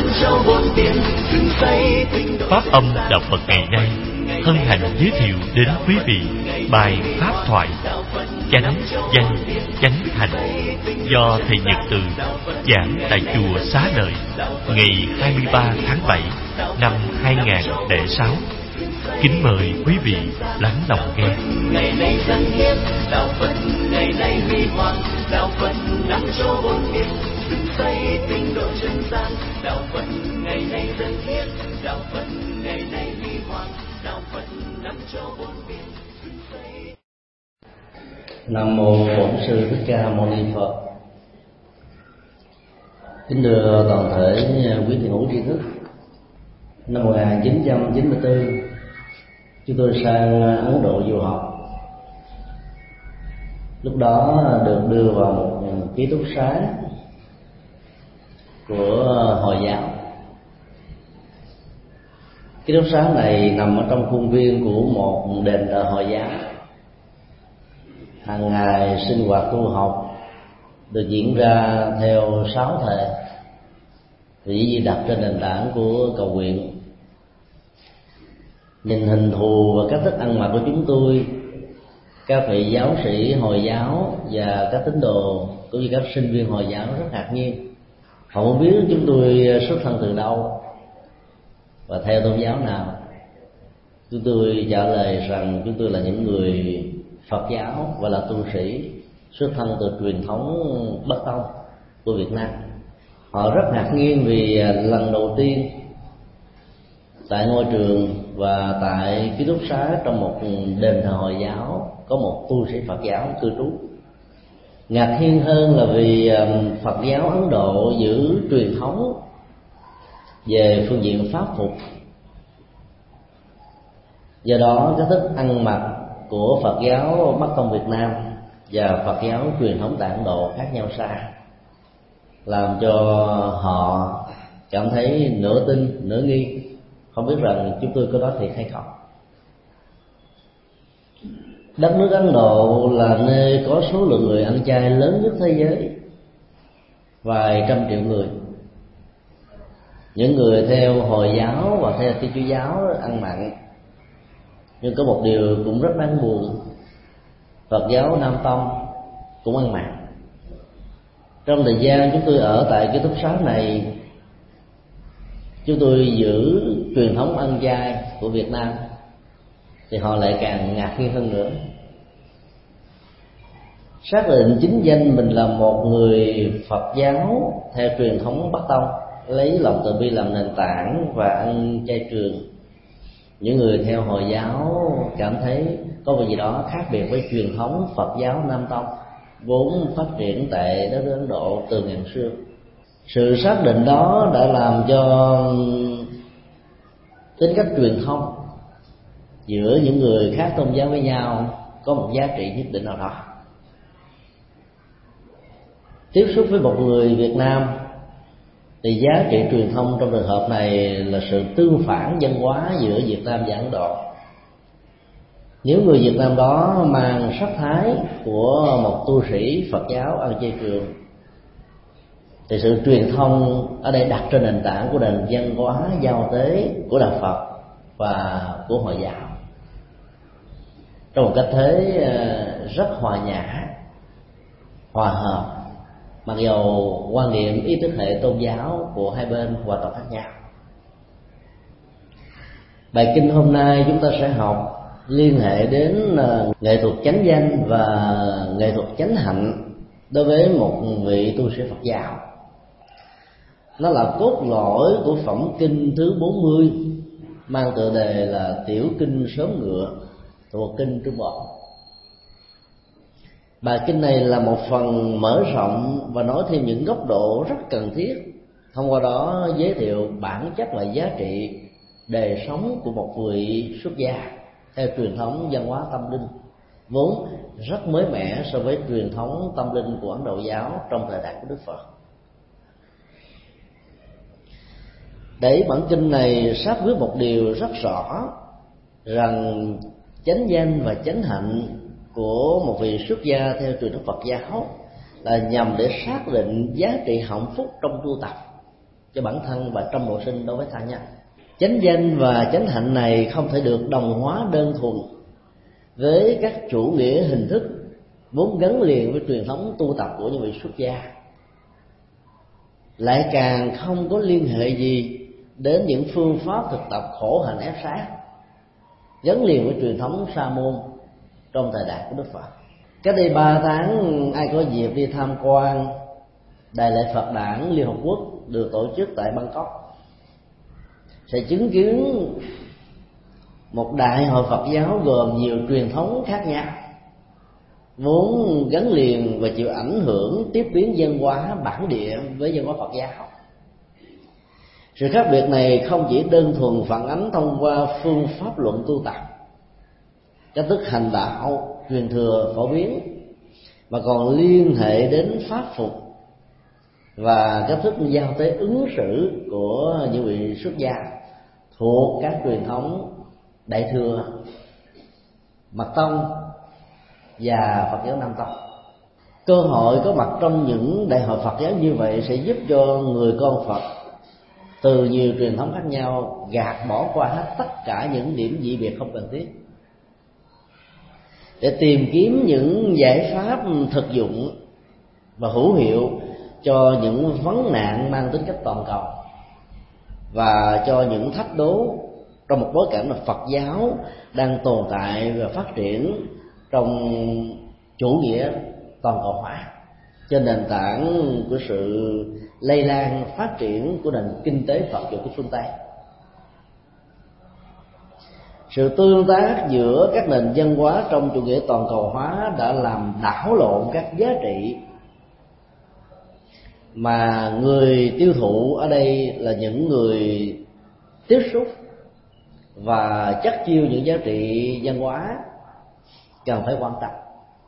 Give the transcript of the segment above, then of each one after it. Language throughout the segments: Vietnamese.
Pháp âm đạo Phật ngày nay hân hạnh giới thiệu đến quý vị bài pháp thoại Chánh Danh Chánh Hạnh do thầy Nhật Từ giảng tại chùa Xá Lợi ngày 23 tháng 7 năm 2006. Kính mời quý vị lắng lòng nghe. Ngày nay dân hiến đạo Phật, ngày nay huy hoàng đạo Phật nắm chỗ bốn biển, dựng xây tinh độ chân gian đạo Phật, ngày nay dân hiến đạo Phật, ngày nay huy hoàng đạo Phật nắm chỗ bốn biển, dựng xây. Nam mô Bổn Sư Thích Ca Mâu Ni Phật. Kính thưa toàn thể quý thiền hữu tri thức, năm 1994 chúng tôi sang Ấn Độ du học. Lúc đó được đưa vào một ký túc xá của Hồi giáo. Ký túc xá này nằm ở trong khuôn viên của một đền thờ Hồi giáo. Hàng ngày sinh hoạt tu học được diễn ra theo 6 thể, vì đặt trên nền tảng của cầu nguyện. Nhìn hình thù và cách thức ăn mặc của chúng tôi, các vị giáo sĩ Hồi giáo và các tín đồ cũng như các sinh viên Hồi giáo rất ngạc nhiên. Họ không biết chúng tôi xuất thân từ đâu và theo tôn giáo nào. Chúng tôi trả lời rằng chúng tôi là những người Phật giáo và là tu sĩ xuất thân từ truyền thống Bắc Tông của Việt Nam. Họ rất ngạc nhiên vì lần đầu tiên tại ngôi trường và tại ký túc xá trong một đền thờ Hồi giáo có một tu sĩ Phật giáo cư trú. Ngạc nhiên hơn là vì Phật giáo Ấn Độ giữ truyền thống về phương diện pháp phục, do đó cái thức ăn mặc của Phật giáo Bắc Tông Việt Nam và Phật giáo truyền thống tại Ấn Độ khác nhau xa, làm cho họ cảm thấy nửa tin nửa nghi, không biết rằng chúng tôi có nói thiệt hay không. Đất nước Ấn Độ là nơi có số lượng người ăn chay lớn nhất thế giới, vài trăm triệu người. Những người theo Hồi giáo và theo Thiên Chúa giáo ăn mặn, nhưng có một điều cũng rất đáng buồn: Phật giáo Nam Tông cũng ăn mặn. Trong thời gian chúng tôi ở tại ký túc xá này, chúng tôi giữ truyền thống ăn chay của Việt Nam, thì họ lại càng ngạc nhiên hơn nữa. Xác định chính danh mình là một người Phật giáo theo truyền thống Bắc Tông, lấy lòng từ bi làm nền tảng và ăn chay trường. Những người theo Hồi giáo cảm thấy có một gì đó khác biệt với truyền thống Phật giáo Nam Tông vốn phát triển tại đất nước Ấn Độ từ ngàn xưa. Sự xác định đó đã làm cho tính cách truyền thông giữa những người khác tôn giáo với nhau có một giá trị nhất định nào đó. Tiếp xúc với một người Việt Nam thì giá trị truyền thông trong trường hợp này là sự tương phản văn hóa giữa Việt Nam và Ấn Độ. Nếu người Việt Nam đó mang sắc thái của một tu sĩ Phật giáo ăn chay trường, thì sự truyền thông ở đây đặt trên nền tảng của nền văn hóa giao tế của đạo Phật và của Hồi giáo, trong một cách thế rất hòa nhã, hòa hợp, mặc dầu quan niệm ý thức hệ tôn giáo của hai bên hoàn toàn khác nhau. Bài kinh hôm nay chúng ta sẽ học liên hệ đến nghệ thuật chánh danh và nghệ thuật chánh hạnh đối với một vị tu sĩ Phật giáo. Nó là cốt lõi của phẩm kinh thứ 40, mang tựa đề là Tiểu Kinh Sớm Ngựa, thuộc kinh Trung Bộ. Bài kinh này là một phần mở rộng và nói thêm những góc độ rất cần thiết, thông qua đó giới thiệu bản chất và giá trị đời sống của một vị xuất gia theo truyền thống văn hóa tâm linh vốn rất mới mẻ so với truyền thống tâm linh của Ấn Độ giáo trong thời đại của Đức Phật. Để bản kinh này xác quyết một điều rất rõ, rằng chánh danh và chánh hạnh của một vị xuất gia theo truyền thống Phật giáo là nhằm để xác định giá trị hạnh phúc trong tu tập, cho bản thân và trong độ sinh đối với tha nhân. Chánh danh và chánh hạnh này không thể được đồng hóa đơn thuần với các chủ nghĩa hình thức vốn gắn liền với truyền thống tu tập của những vị xuất gia, lại càng không có liên hệ gì đến những phương pháp thực tập khổ hạnh ép sát gắn liền với truyền thống sa môn trong thời đại của Đức Phật. Cách đây 3 tháng, ai có dịp đi tham quan Đại lễ Phật Đản Liên Hợp Quốc được tổ chức tại Bangkok sẽ chứng kiến một đại hội Phật giáo gồm nhiều truyền thống khác nhau, vốn gắn liền và chịu ảnh hưởng tiếp biến văn hóa bản địa với văn hóa Phật giáo. Sự khác biệt này không chỉ đơn thuần phản ánh thông qua phương pháp luận tu tập, cách thức hành đạo truyền thừa phổ biến, mà còn liên hệ đến pháp phục và cách thức giao tế ứng xử của những vị xuất gia thuộc các truyền thống Đại thừa, Mật tông và Phật giáo Nam tông. Cơ hội có mặt trong những đại hội Phật giáo như vậy sẽ giúp cho người con Phật từ nhiều truyền thống khác nhau gạt bỏ qua hết tất cả những điểm dị biệt không cần thiết, để tìm kiếm những giải pháp thực dụng và hữu hiệu cho những vấn nạn mang tính cách toàn cầu và cho những thách đố trong một bối cảnh mà Phật giáo đang tồn tại và phát triển trong chủ nghĩa toàn cầu hóa trên nền tảng của sự lây lan phát triển của nền kinh tế Phật giáo của phương Tây. Sự tương tác giữa các nền văn hóa trong chủ nghĩa toàn cầu hóa đã làm đảo lộn các giá trị mà người tiêu thụ ở đây là những người tiếp xúc và chắc chiêu những giá trị văn hóa cần phải quan tâm.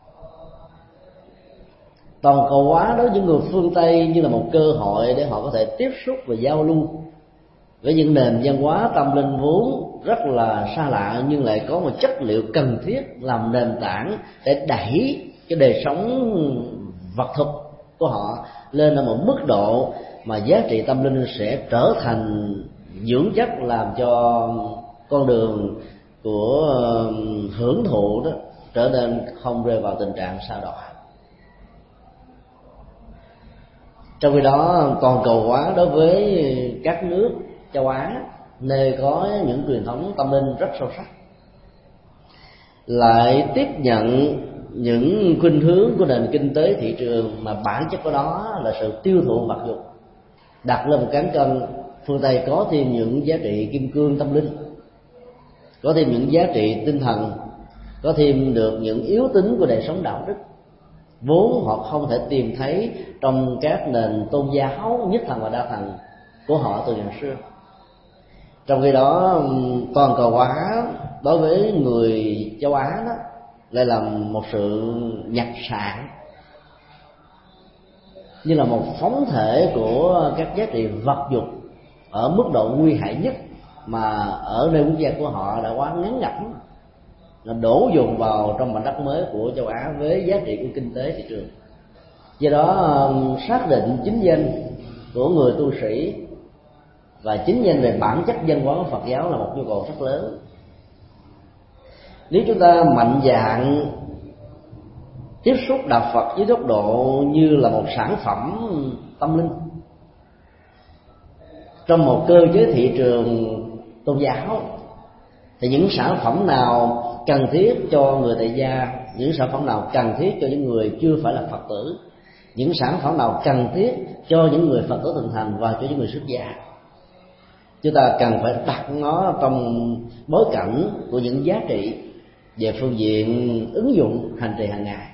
Toàn cầu hóa đối với những người phương Tây như là một cơ hội để họ có thể tiếp xúc và giao lưu với những nền văn hóa tâm linh vốn rất là xa lạ, nhưng lại có một chất liệu cần thiết làm nền tảng để đẩy cái đời sống vật thực của họ lên ở một mức độ mà giá trị tâm linh sẽ trở thành dưỡng chất, làm cho con đường của hưởng thụ đó trở nên không rơi vào tình trạng sa đọa. Trong khi đó, toàn cầu hóa đối với các nước châu Á nơi có những truyền thống tâm linh rất sâu sắc lại tiếp nhận những khuynh hướng của nền kinh tế thị trường mà bản chất của đó là sự tiêu thụ vật dụng. Đặt lên một cán cân, phương Tây có thêm những giá trị kim cương tâm linh, có thêm những giá trị tinh thần, có thêm được những yếu tính của đời sống đạo đức vốn họ không thể tìm thấy trong các nền tôn giáo nhất thần và đa thần của họ từ ngày xưa. Trong khi đó, toàn cầu hóa đối với người châu Á đó lại là một sự nhặt sạn, như là một phóng thể của các giá trị vật dục ở mức độ nguy hại nhất mà ở nơi quốc gia của họ đã quá ngắn ngẩm, là đổ dồn vào trong mảnh đất mới của châu Á với giá trị của kinh tế thị trường. Do đó, xác định chính danh của người tu sĩ và chính danh về bản chất văn hóa của Phật giáo là một nhu cầu rất lớn. Nếu chúng ta mạnh dạn tiếp xúc đạo Phật với góc độ như là một sản phẩm tâm linh trong một cơ chế thị trường tôn giáo, thì những sản phẩm nào cần thiết cho người tại gia, những sản phẩm nào cần thiết cho những người chưa phải là Phật tử, những sản phẩm nào cần thiết cho những người Phật tử từng thành và cho những người xuất gia, chúng ta cần phải đặt nó trong bối cảnh của những giá trị về phương diện ứng dụng hành trì hàng ngày.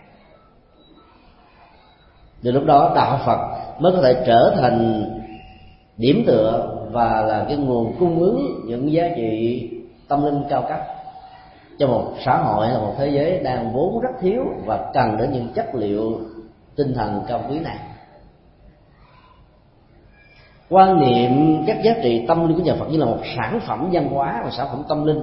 Từ lúc đó đạo Phật mới có thể trở thành điểm tựa và là cái nguồn cung ứng những giá trị tâm linh cao cấp cho một xã hội là một thế giới đang vốn rất thiếu và cần đến những chất liệu tinh thần cao quý này. Quan niệm các giá trị tâm linh của nhà Phật như là một sản phẩm văn hóa, một sản phẩm tâm linh,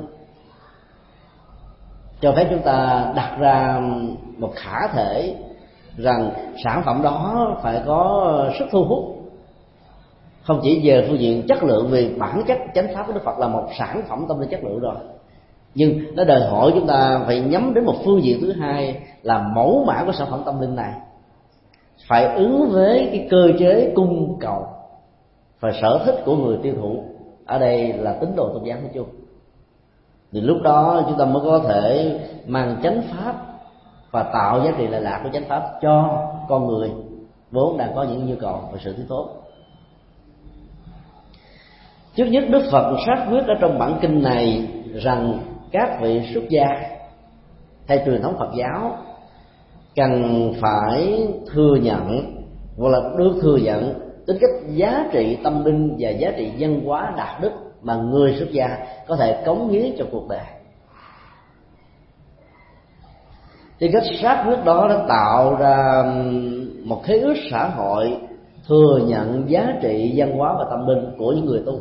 cho phép chúng ta đặt ra một khả thể rằng sản phẩm đó phải có sức thu hút không chỉ về phương diện chất lượng, vì bản chất chánh pháp của Đức Phật là một sản phẩm tâm linh chất lượng rồi, nhưng nó đòi hỏi chúng ta phải nhắm đến một phương diện thứ hai là mẫu mã của sản phẩm tâm linh này phải ứng với cái cơ chế cung cầu và sở thích của người tiêu thụ, ở đây là tín đồ tôn giáo nói chung. Thì lúc đó chúng ta mới có thể mang chánh pháp và tạo giá trị lệ lạc của chánh pháp cho con người vốn đang có những nhu cầu và sự thiếu thốn. Trước nhất, Đức Phật xác quyết ở trong bản kinh này rằng các vị xuất gia theo truyền thống Phật giáo cần phải thừa nhận hoặc là được thừa nhận tính cách giá trị tâm linh và giá trị văn hóa đạo đức mà người xuất gia có thể cống hiến cho cuộc đời. Thì cách xác quyết đó đã tạo ra một khế ước xã hội thừa nhận giá trị văn hóa và tâm linh của những người tu.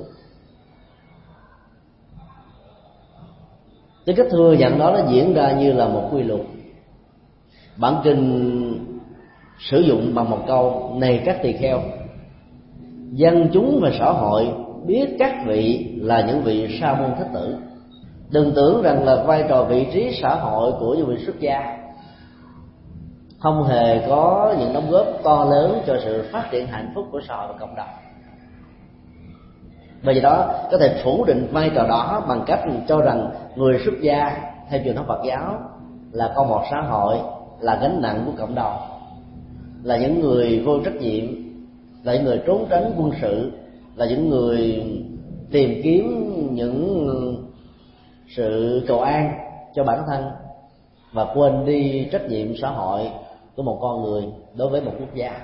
Cái cách thừa nhận đó nó diễn ra như là một quy luật. Bản kinh sử dụng bằng một câu: này các tỳ kheo, dân chúng và xã hội biết các vị là những vị sa môn thích tử. Đừng tưởng rằng là vai trò vị trí xã hội của những vị xuất gia không hề có những đóng góp to lớn cho sự phát triển hạnh phúc của xã hội và cộng đồng. Bởi vì đó có thể phủ định vai trò đó bằng cách cho rằng người xuất gia theo truyền thống Phật giáo là con một xã hội, là gánh nặng của cộng đồng, là những người vô trách nhiệm, là những người trốn tránh quân sự, là những người tìm kiếm những sự cầu an cho bản thân và quên đi trách nhiệm xã hội của một con người đối với một quốc gia.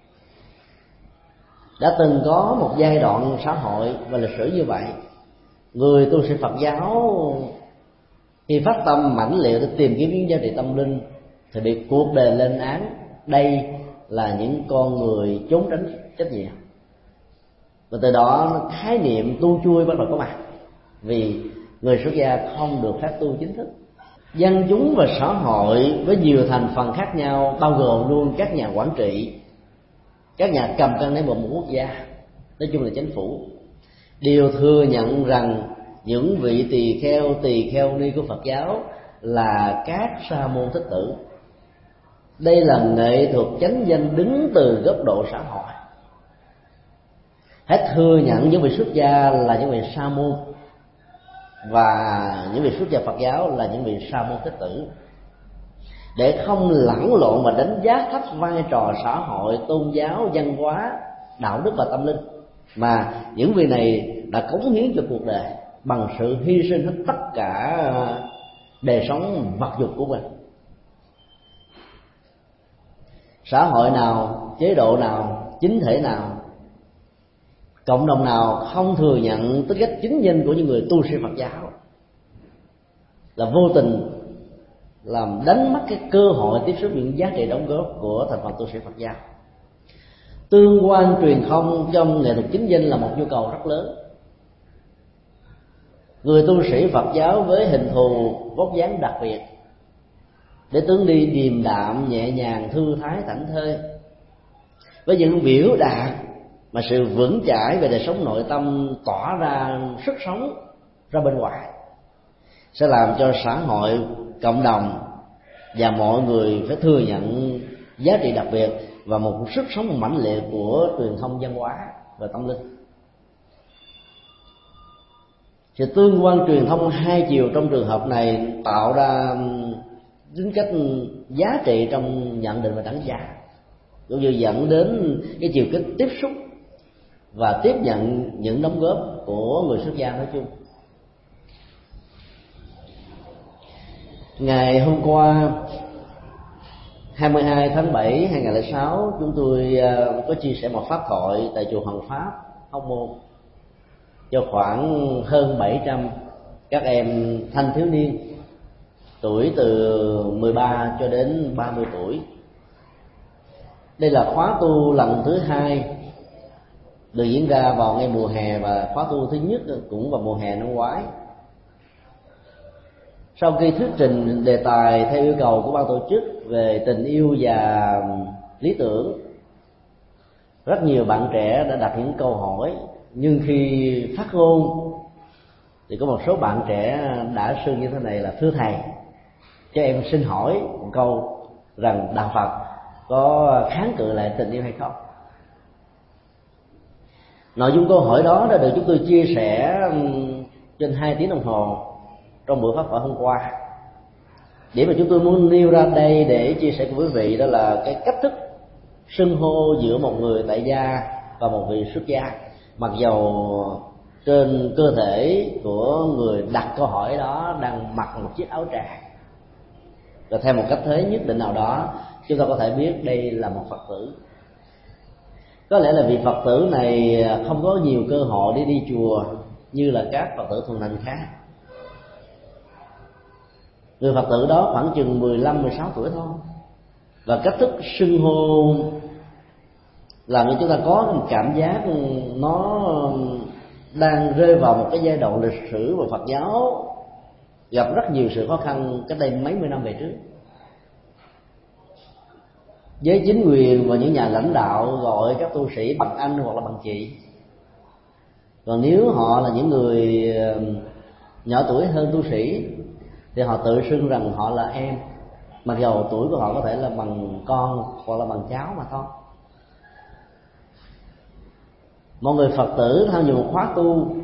Đã từng có một giai đoạn xã hội và lịch sử như vậy, người tu sĩ Phật giáo khi phát tâm mãnh liệt để tìm kiếm những giá trị tâm linh thì bị cuộc đời lên án đây là những con người trốn tránh trách nhiệm, và từ đó khái niệm tu chui bắt đầu có mặt, vì người xuất gia không được phép tu chính thức. Dân chúng và xã hội với nhiều thành phần khác nhau, bao gồm luôn các nhà quản trị, các nhà cầm cân nảy mực một quốc gia, nói chung là chính phủ, đều thừa nhận rằng những vị tỳ kheo ni của Phật giáo là các sa môn thích tử. Đây là nghệ thuật chánh danh đứng từ góc độ xã hội. Hãy thừa nhận những vị xuất gia là những vị sa môn và những vị xuất gia Phật giáo là những vị sa môn thích tử, để không lẫn lộn và đánh giá thấp vai trò xã hội, tôn giáo, văn hóa, đạo đức và tâm linh mà những vị này đã cống hiến cho cuộc đời bằng sự hy sinh hết tất cả đời sống vật dục của mình. Xã hội nào, chế độ nào, chính thể nào, cộng đồng nào không thừa nhận tính cách chính danh của những người tu sĩ Phật giáo là vô tình làm đánh mất cái cơ hội tiếp xúc những giá trị đóng góp của thành phần tu sĩ Phật giáo. Tương quan truyền thông trong nghệ thuật chính danh là một nhu cầu rất lớn. Người tu sĩ Phật giáo với hình thù vóc dáng đặc biệt, để tướng đi điềm đạm, nhẹ nhàng, thư thái, thảnh thơi, với những biểu đạt mà sự vững chãi về đời sống nội tâm tỏa ra sức sống ra bên ngoài, sẽ làm cho xã hội, cộng đồng và mọi người phải thừa nhận giá trị đặc biệt và một sức sống mãnh liệt của truyền thông văn hóa và tâm linh. Sự tương quan truyền thông hai chiều trong trường hợp này tạo ra tính cách giá trị trong nhận định và đánh giá, cũng như dẫn đến cái chiều kích tiếp xúc và tiếp nhận những đóng góp của người xuất gia nói chung. Ngày hôm qua 22 tháng 7 2006, chúng tôi có chia sẻ một pháp thoại tại chùa Hoàng Pháp, Hóc Môn cho khoảng hơn 700 các em thanh thiếu niên tuổi từ 13 cho đến 30 tuổi. Đây là khóa tu lần thứ hai được diễn ra vào ngày mùa hè, và khóa tu thứ nhất cũng vào mùa hè năm ngoái. Sau khi thuyết trình đề tài theo yêu cầu của ban tổ chức về tình yêu và lý tưởng, Rất nhiều bạn trẻ đã đặt những câu hỏi, nhưng khi phát ngôn thì có một số bạn trẻ đã xưng như thế này là: thưa thầy, cho em xin hỏi một câu rằng đạo Phật có kháng cự lại tình yêu hay không? Nội dung câu hỏi đó đã được chúng tôi chia sẻ trên 2 tiếng đồng hồ trong buổi pháp thoại hôm qua. Điểm mà chúng tôi muốn nêu ra đây để chia sẻ cùng quý vị đó là cái cách thức xưng hô giữa một người tại gia và một vị xuất gia. Mặc dầu trên cơ thể của người đặt câu hỏi đó đang mặc một chiếc áo tràng, và theo một cách thế nhất định nào đó chúng ta có thể biết đây là một Phật tử. Có lẽ là vị Phật tử này không có nhiều cơ hội để đi chùa như là các Phật tử thuần thành khác. Người Phật tử đó khoảng chừng 15-16 tuổi thôi, và cách thức xưng hô làm cho chúng ta có một cảm giác nó đang rơi vào một cái giai đoạn lịch sử mà Phật giáo gặp rất nhiều sự khó khăn cách đây mấy mươi năm về trước. Với chính quyền và những nhà lãnh đạo gọi các tu sĩ bằng anh hoặc là bằng chị. Còn nếu họ là những người nhỏ tuổi hơn tu sĩ thì họ tự xưng rằng họ là em, mặc dầu tuổi của họ có thể là bằng con hoặc là bằng cháu mà thôi. Một người Phật tử tham dự một khóa tu,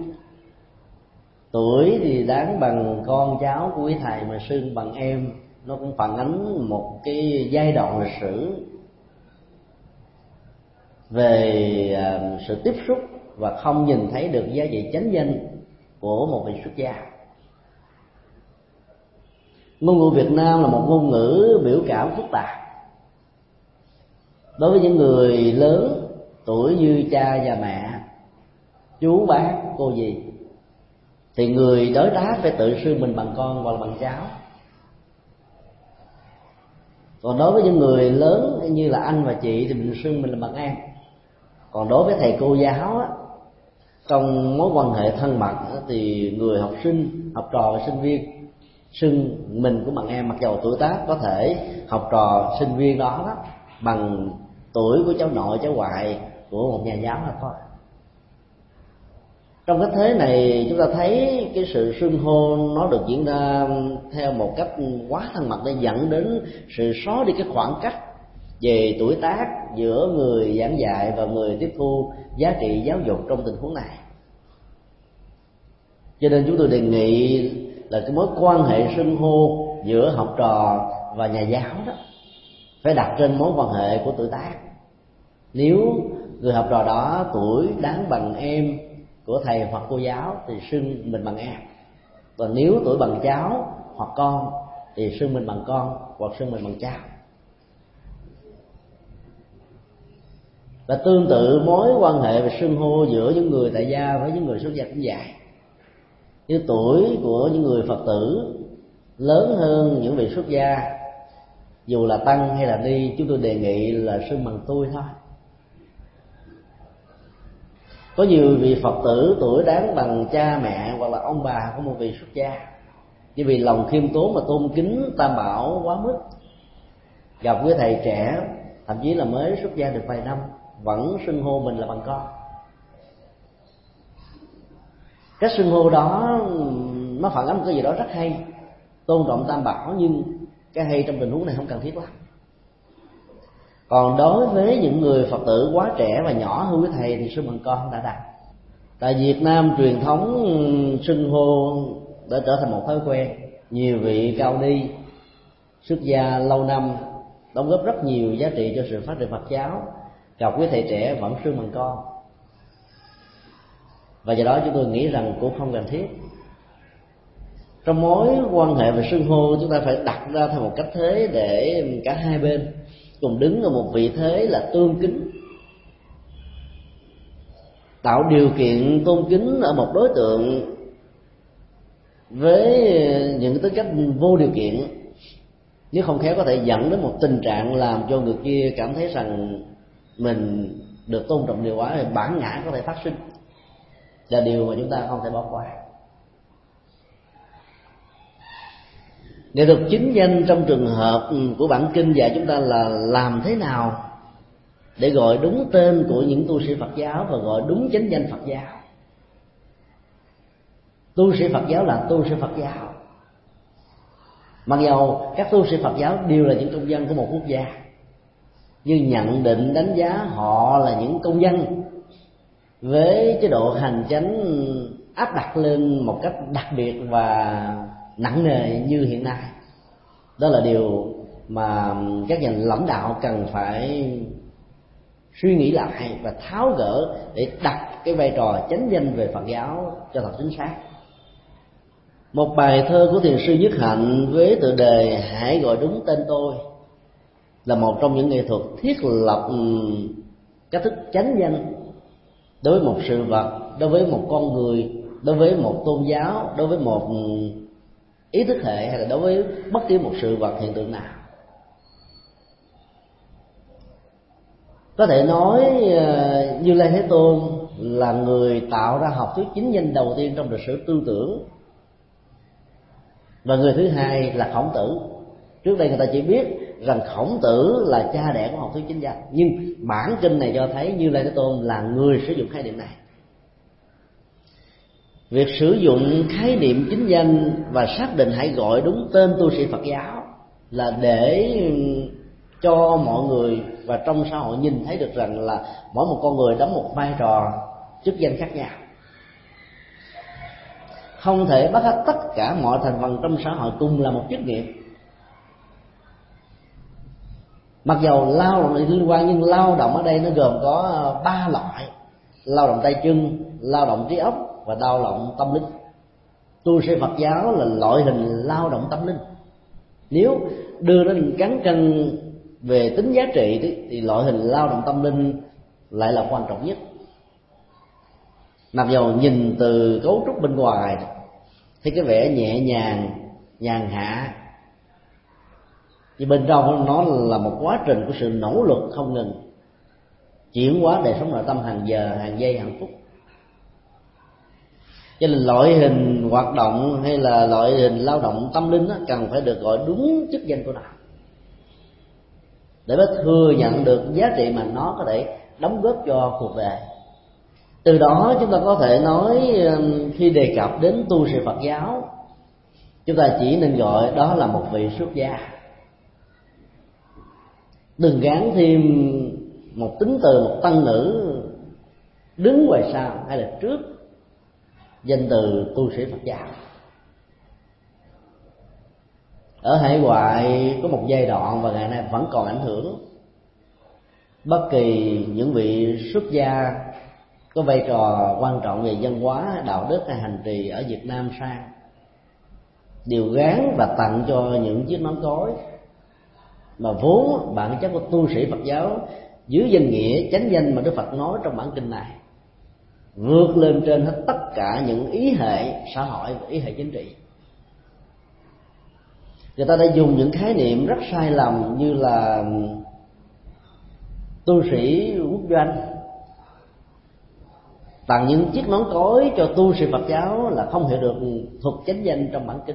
tuổi thì đáng bằng con cháu của quý thầy mà xưng bằng em, nó cũng phản ánh một cái giai đoạn lịch sử về sự tiếp xúc và không nhìn thấy được giá trị chánh danh của một vị xuất gia. Ngôn ngữ Việt Nam là một ngôn ngữ biểu cảm phức tạp. Đối với những người lớn tuổi như cha và mẹ, chú bác cô dì, thì người đối đáp phải tự xưng mình bằng con hoặc là bằng cháu. Còn đối với những người lớn như là anh và chị thì mình xưng mình là bằng em. Còn đối với thầy cô giáo á, trong mối quan hệ thân mật thì người học sinh, học trò và sinh viên xưng mình cũng bằng em, mặc dầu tuổi tác có thể học trò sinh viên đó bằng tuổi của cháu nội cháu ngoại của một nhà giáo là thôi. Trong cái thế này chúng ta thấy cái sự xưng hô nó được diễn ra theo một cách quá thân mật để dẫn đến sự xóa đi cái khoảng cách về tuổi tác giữa người giảng dạy và người tiếp thu giá trị giáo dục trong tình huống này. Cho nên chúng tôi đề nghị là cái mối quan hệ xưng hô giữa học trò và nhà giáo đó phải đặt trên mối quan hệ của tuổi tác. Nếu người học trò đó tuổi đáng bằng em của thầy hoặc cô giáo thì xưng mình bằng em, còn nếu tuổi bằng cháu hoặc con thì xưng mình bằng con hoặc xưng mình bằng cháu. Và tương tự mối quan hệ về xưng hô giữa những người tại gia với những người xuất gia cũng vậy. Nếu tuổi của những người Phật tử lớn hơn những vị xuất gia, dù là tăng hay là ni, chúng tôi đề nghị là xưng bằng tôi thôi. Có nhiều vị Phật tử tuổi đáng bằng cha mẹ hoặc là ông bà của một vị xuất gia, chỉ vì lòng khiêm tốn và tôn kính Tam Bảo quá mức, gặp với thầy trẻ thậm chí là mới xuất gia được vài năm vẫn xưng hô mình là bằng con. Cái xưng hô đó nó phản ánh một cái gì đó rất hay, tôn trọng Tam Bảo, nhưng cái hay trong tình huống này không cần thiết lắm. Còn đối với những người Phật tử quá trẻ và nhỏ hơn với thầy thì xưng bằng con đã đặt. Tại Việt Nam truyền thống xưng hô đã trở thành một thói quen. Nhiều vị cao ni xuất gia lâu năm đóng góp rất nhiều giá trị cho sự phát triển Phật giáo, gặp với thầy trẻ vẫn xưng bằng con, và do đó chúng tôi nghĩ rằng cũng không cần thiết. Trong mối quan hệ về xưng hô, chúng ta phải đặt ra theo một cách thế để cả hai bên cùng đứng ở một vị thế là tương kính, tạo điều kiện tôn kính ở một đối tượng với những tính cách vô điều kiện. Nếu không khéo có thể dẫn đến một tình trạng làm cho người kia cảm thấy rằng mình được tôn trọng điều quá, thì bản ngã có thể phát sinh, là điều mà chúng ta không thể bỏ qua. Nghệ thuật chính danh trong trường hợp của bản kinh dạy chúng ta là làm thế nào để gọi đúng tên của những tu sĩ Phật giáo và gọi đúng chánh danh Phật giáo. Tu sĩ Phật giáo là tu sĩ Phật giáo, mặc dầu các tu sĩ Phật giáo đều là những công dân của một quốc gia, nhưng nhận định đánh giá họ là những công dân với chế độ hành chánh áp đặt lên một cách đặc biệt và nặng nề như hiện nay. Đó là điều mà các nhà lãnh đạo cần phải suy nghĩ lại và tháo gỡ để đặt cái vai trò chánh danh về Phật giáo cho thật chính xác. Một bài thơ của thiền sư Nhất Hạnh với tựa đề Hãy gọi đúng tên tôi là một trong những nghệ thuật thiết lập cách thức chánh danh đối với một sự vật, đối với một con người, đối với một tôn giáo, đối với một ý thức hệ, hay là đối với bất kỳ một sự vật hiện tượng nào. Có thể nói Như Lai Thế Tôn là người tạo ra học thuyết chính danh đầu tiên trong lịch sử tư tưởng, và người thứ hai là Khổng Tử. Trước đây người ta chỉ biết rằng Khổng Tử là cha đẻ của học thuyết chính danh, nhưng bản kinh này cho thấy Như Lai Thế Tôn là người sử dụng khái niệm này. Việc sử dụng khái niệm chính danh và xác định hãy gọi đúng tên tu sĩ Phật giáo là để cho mọi người và trong xã hội nhìn thấy được rằng là mỗi một con người đóng một vai trò chức danh khác nhau. Không thể bắt hết tất cả mọi thành phần trong xã hội cùng là một chức nghiệp. Mặc dầu lao động liên quan, nhưng lao động ở đây nó gồm có 3 loại: lao động tay chân, lao động trí óc và lao động tâm linh. Tu sĩ Phật giáo là loại hình lao động tâm linh. Nếu đưa đến cán cân về tính giá trị thì loại hình lao động tâm linh lại là quan trọng nhất. Mặc dầu nhìn từ cấu trúc bên ngoài thì cái vẻ nhẹ nhàng, nhàn hạ, nhưng bên trong nó là một quá trình của sự nỗ lực không ngừng, chuyển hóa đời sống nội tâm hàng giờ, hàng giây, hàng phút. Cho nên loại hình hoạt động hay là loại hình lao động tâm linh cần phải được gọi đúng chức danh của nó, để mới thừa nhận được giá trị mà nó có thể đóng góp cho cuộc đời. Từ đó chúng ta có thể nói khi đề cập đến tu sĩ Phật giáo, chúng ta chỉ nên gọi đó là một vị xuất gia. Đừng gán thêm một tính từ, một tân ngữ đứng ngoài sau hay là trước danh từ tu sĩ Phật giáo. Ở hải ngoại có một giai đoạn và ngày nay vẫn còn ảnh hưởng. Bất kỳ những vị xuất gia có vai trò quan trọng về văn hóa, đạo đức hay hành trì ở Việt Nam sang đều gán và tặng cho những chiếc nón cối mà vốn bản chất của tu sĩ Phật giáo dưới danh nghĩa chánh danh mà Đức Phật nói trong bản kinh này vượt lên trên hết tất cả những ý hệ xã hội và ý hệ chính trị. Người ta đã dùng những khái niệm rất sai lầm như là tu sĩ quốc doanh, tặng những chiếc nón cối cho tu sĩ Phật giáo là không hiểu được thuật chánh danh trong bản kinh,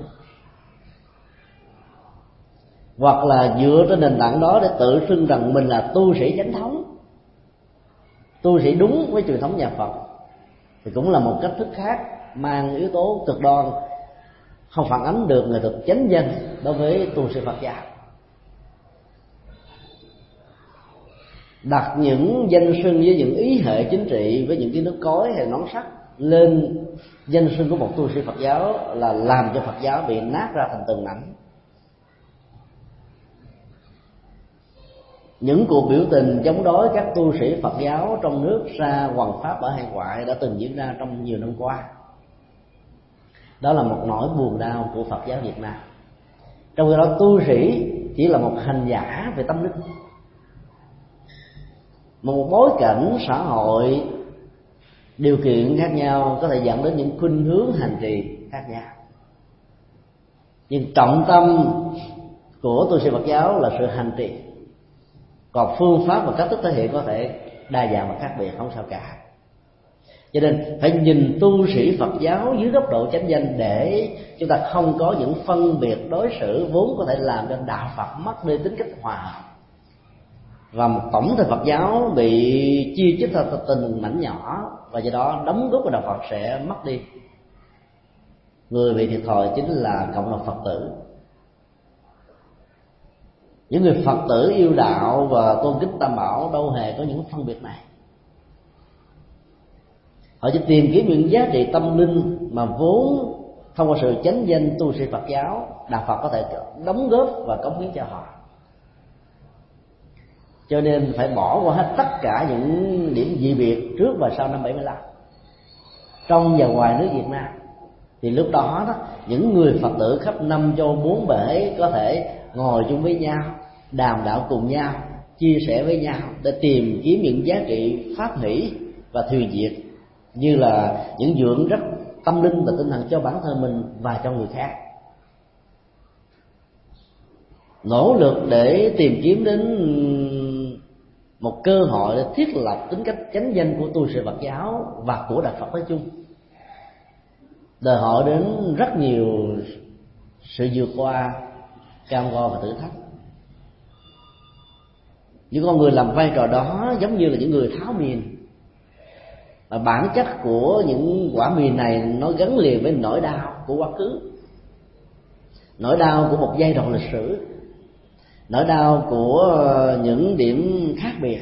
hoặc là dựa trên nền tảng đó để tự xưng rằng mình là tu sĩ chánh thống, tu sĩ đúng với truyền thống nhà Phật, thì cũng là một cách thức khác mang yếu tố cực đoan, không phản ánh được nghệ thuật chánh danh đối với tu sĩ Phật giáo. Đặt những danh xưng với những ý hệ chính trị, với những cái nút cối hay nón sắt lên danh xưng của một tu sĩ Phật giáo là làm cho Phật giáo bị nát ra thành từng mảnh. Những cuộc biểu tình chống đối các tu sĩ Phật giáo trong nước ra hoằng pháp ở hải ngoại đã từng diễn ra trong nhiều năm qua. Đó là một nỗi buồn đau của Phật giáo Việt Nam. Trong khi đó tu sĩ chỉ là một hành giả về tâm linh, một bối cảnh xã hội, điều kiện khác nhau có thể dẫn đến những khuynh hướng hành trì khác nhau. Nhưng trọng tâm của tu sĩ Phật giáo là sự hành trì, còn phương pháp và cách thức thể hiện có thể đa dạng và khác biệt, không sao cả. Cho nên phải nhìn tu sĩ Phật giáo dưới góc độ chánh danh để chúng ta không có những phân biệt đối xử vốn có thể làm cho đạo Phật mất đi tính cách hòa hợp. và một tổng thể Phật giáo bị chia chích ra từng mảnh nhỏ, và do đó đóng góp của đạo Phật sẽ mất đi. Người bị thiệt thòi chính là cộng đồng Phật tử. Những người Phật tử yêu đạo và tôn kính Tam Bảo đâu hề có những phân biệt này. Họ chỉ tìm kiếm những giá trị tâm linh mà vốn thông qua sự chánh danh tu sĩ Phật giáo, đạo Phật có thể đóng góp và cống hiến cho họ. Cho nên phải bỏ qua hết tất cả những điểm dị biệt trước và sau năm 75 trong và ngoài nước Việt Nam. Thì lúc đó, những người Phật tử khắp năm châu bốn bể có thể ngồi chung với nhau, đàm đạo cùng nhau, chia sẻ với nhau để tìm kiếm những giá trị pháp hỷ và thùy diệt, như là những dưỡng rất tâm linh và tinh thần cho bản thân mình và cho người khác. Nỗ lực để tìm kiếm đến một cơ hội để thiết lập tính cách chánh danh của tu sĩ Phật giáo và của đạo Phật nói chung, đòi hỏi đến rất nhiều sự vượt qua cam go và thử thách. Những con người làm vai trò đó giống như là những người tháo miền, và bản chất của những quả miền này nó gắn liền với nỗi đau của quá khứ, nỗi đau của một giai đoạn lịch sử, nỗi đau của những điểm khác biệt,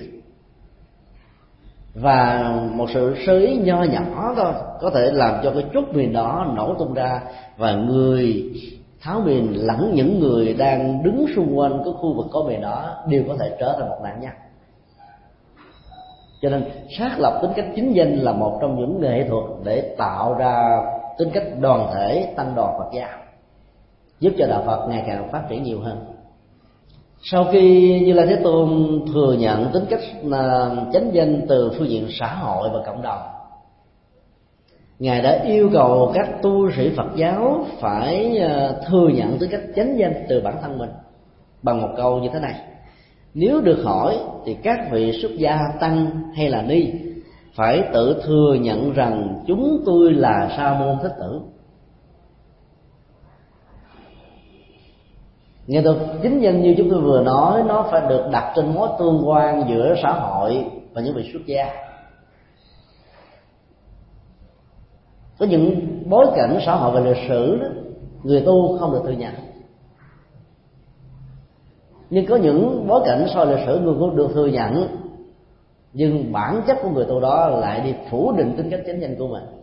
và một sự sơ ý nho nhỏ thôi có thể làm cho cái chốt miền đó nổ tung ra, và người tháo miền lẫn những người đang đứng xung quanh cái khu vực có miền đó đều có thể trở thành một nạn nhân. Cho nên xác lập tính cách chính danh là một trong những nghệ thuật để tạo ra tính cách đoàn thể tăng đoàn Phật giáo, giúp cho đạo Phật ngày càng phát triển nhiều hơn. Sau khi Như Lai Thế Tôn thừa nhận tính cách chánh danh từ phương diện xã hội và cộng đồng, Ngài đã yêu cầu các tu sĩ Phật giáo phải thừa nhận tính cách chánh danh từ bản thân mình bằng một câu như thế này: nếu được hỏi thì các vị xuất gia tăng hay là ni phải tự thừa nhận rằng chúng tôi là Sa môn Thích Tử. Nghệ thuật chính danh như chúng tôi vừa nói, nó phải được đặt trên mối tương quan giữa xã hội và những vị xuất gia. Có những bối cảnh xã hội và lịch sử đó, người tu không được thừa nhận, nhưng có những bối cảnh sau lịch sử người tu được thừa nhận, nhưng bản chất của người tu đó lại đi phủ định tính cách chánh danh của mình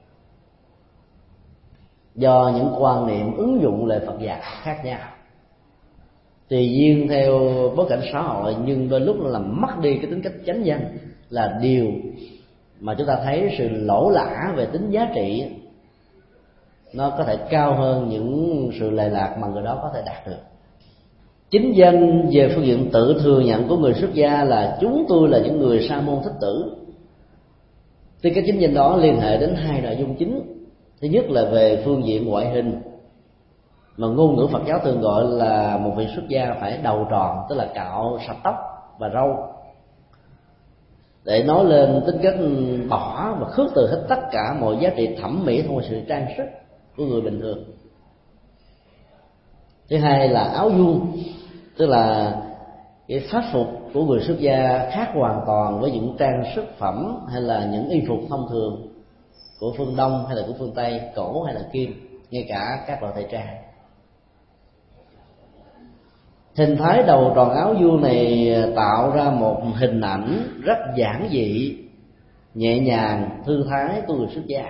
do những quan niệm ứng dụng lời Phật dạy khác nhau. Tùy nhiên theo bối cảnh xã hội, nhưng đôi lúc nó làm mất đi cái tính cách chánh danh, là điều mà chúng ta thấy sự lỗ lã về tính giá trị nó có thể cao hơn những sự lệ lạc mà người đó có thể đạt được. Chính danh về phương diện tự thừa nhận của người xuất gia là chúng tôi là những người Sa môn Thích Tử. Thì cái chính danh đó liên hệ đến hai nội dung chính. Thứ nhất là về phương diện ngoại hình, mà ngôn ngữ Phật giáo thường gọi là một vị xuất gia phải đầu tròn, tức là cạo sạch tóc và râu, để nói lên tính cách bỏ và khước từ hết tất cả mọi giá trị thẩm mỹ thông qua sự trang sức của người bình thường. Thứ hai là áo vuông, tức là cái pháp phục của người xuất gia khác hoàn toàn với những trang sức phẩm hay là những y phục thông thường của phương Đông hay là của phương Tây, cổ hay là kim, ngay cả các loại thời trang. Hình thái đầu tròn áo vuông này tạo ra một hình ảnh rất giản dị, nhẹ nhàng, thư thái của người xuất gia.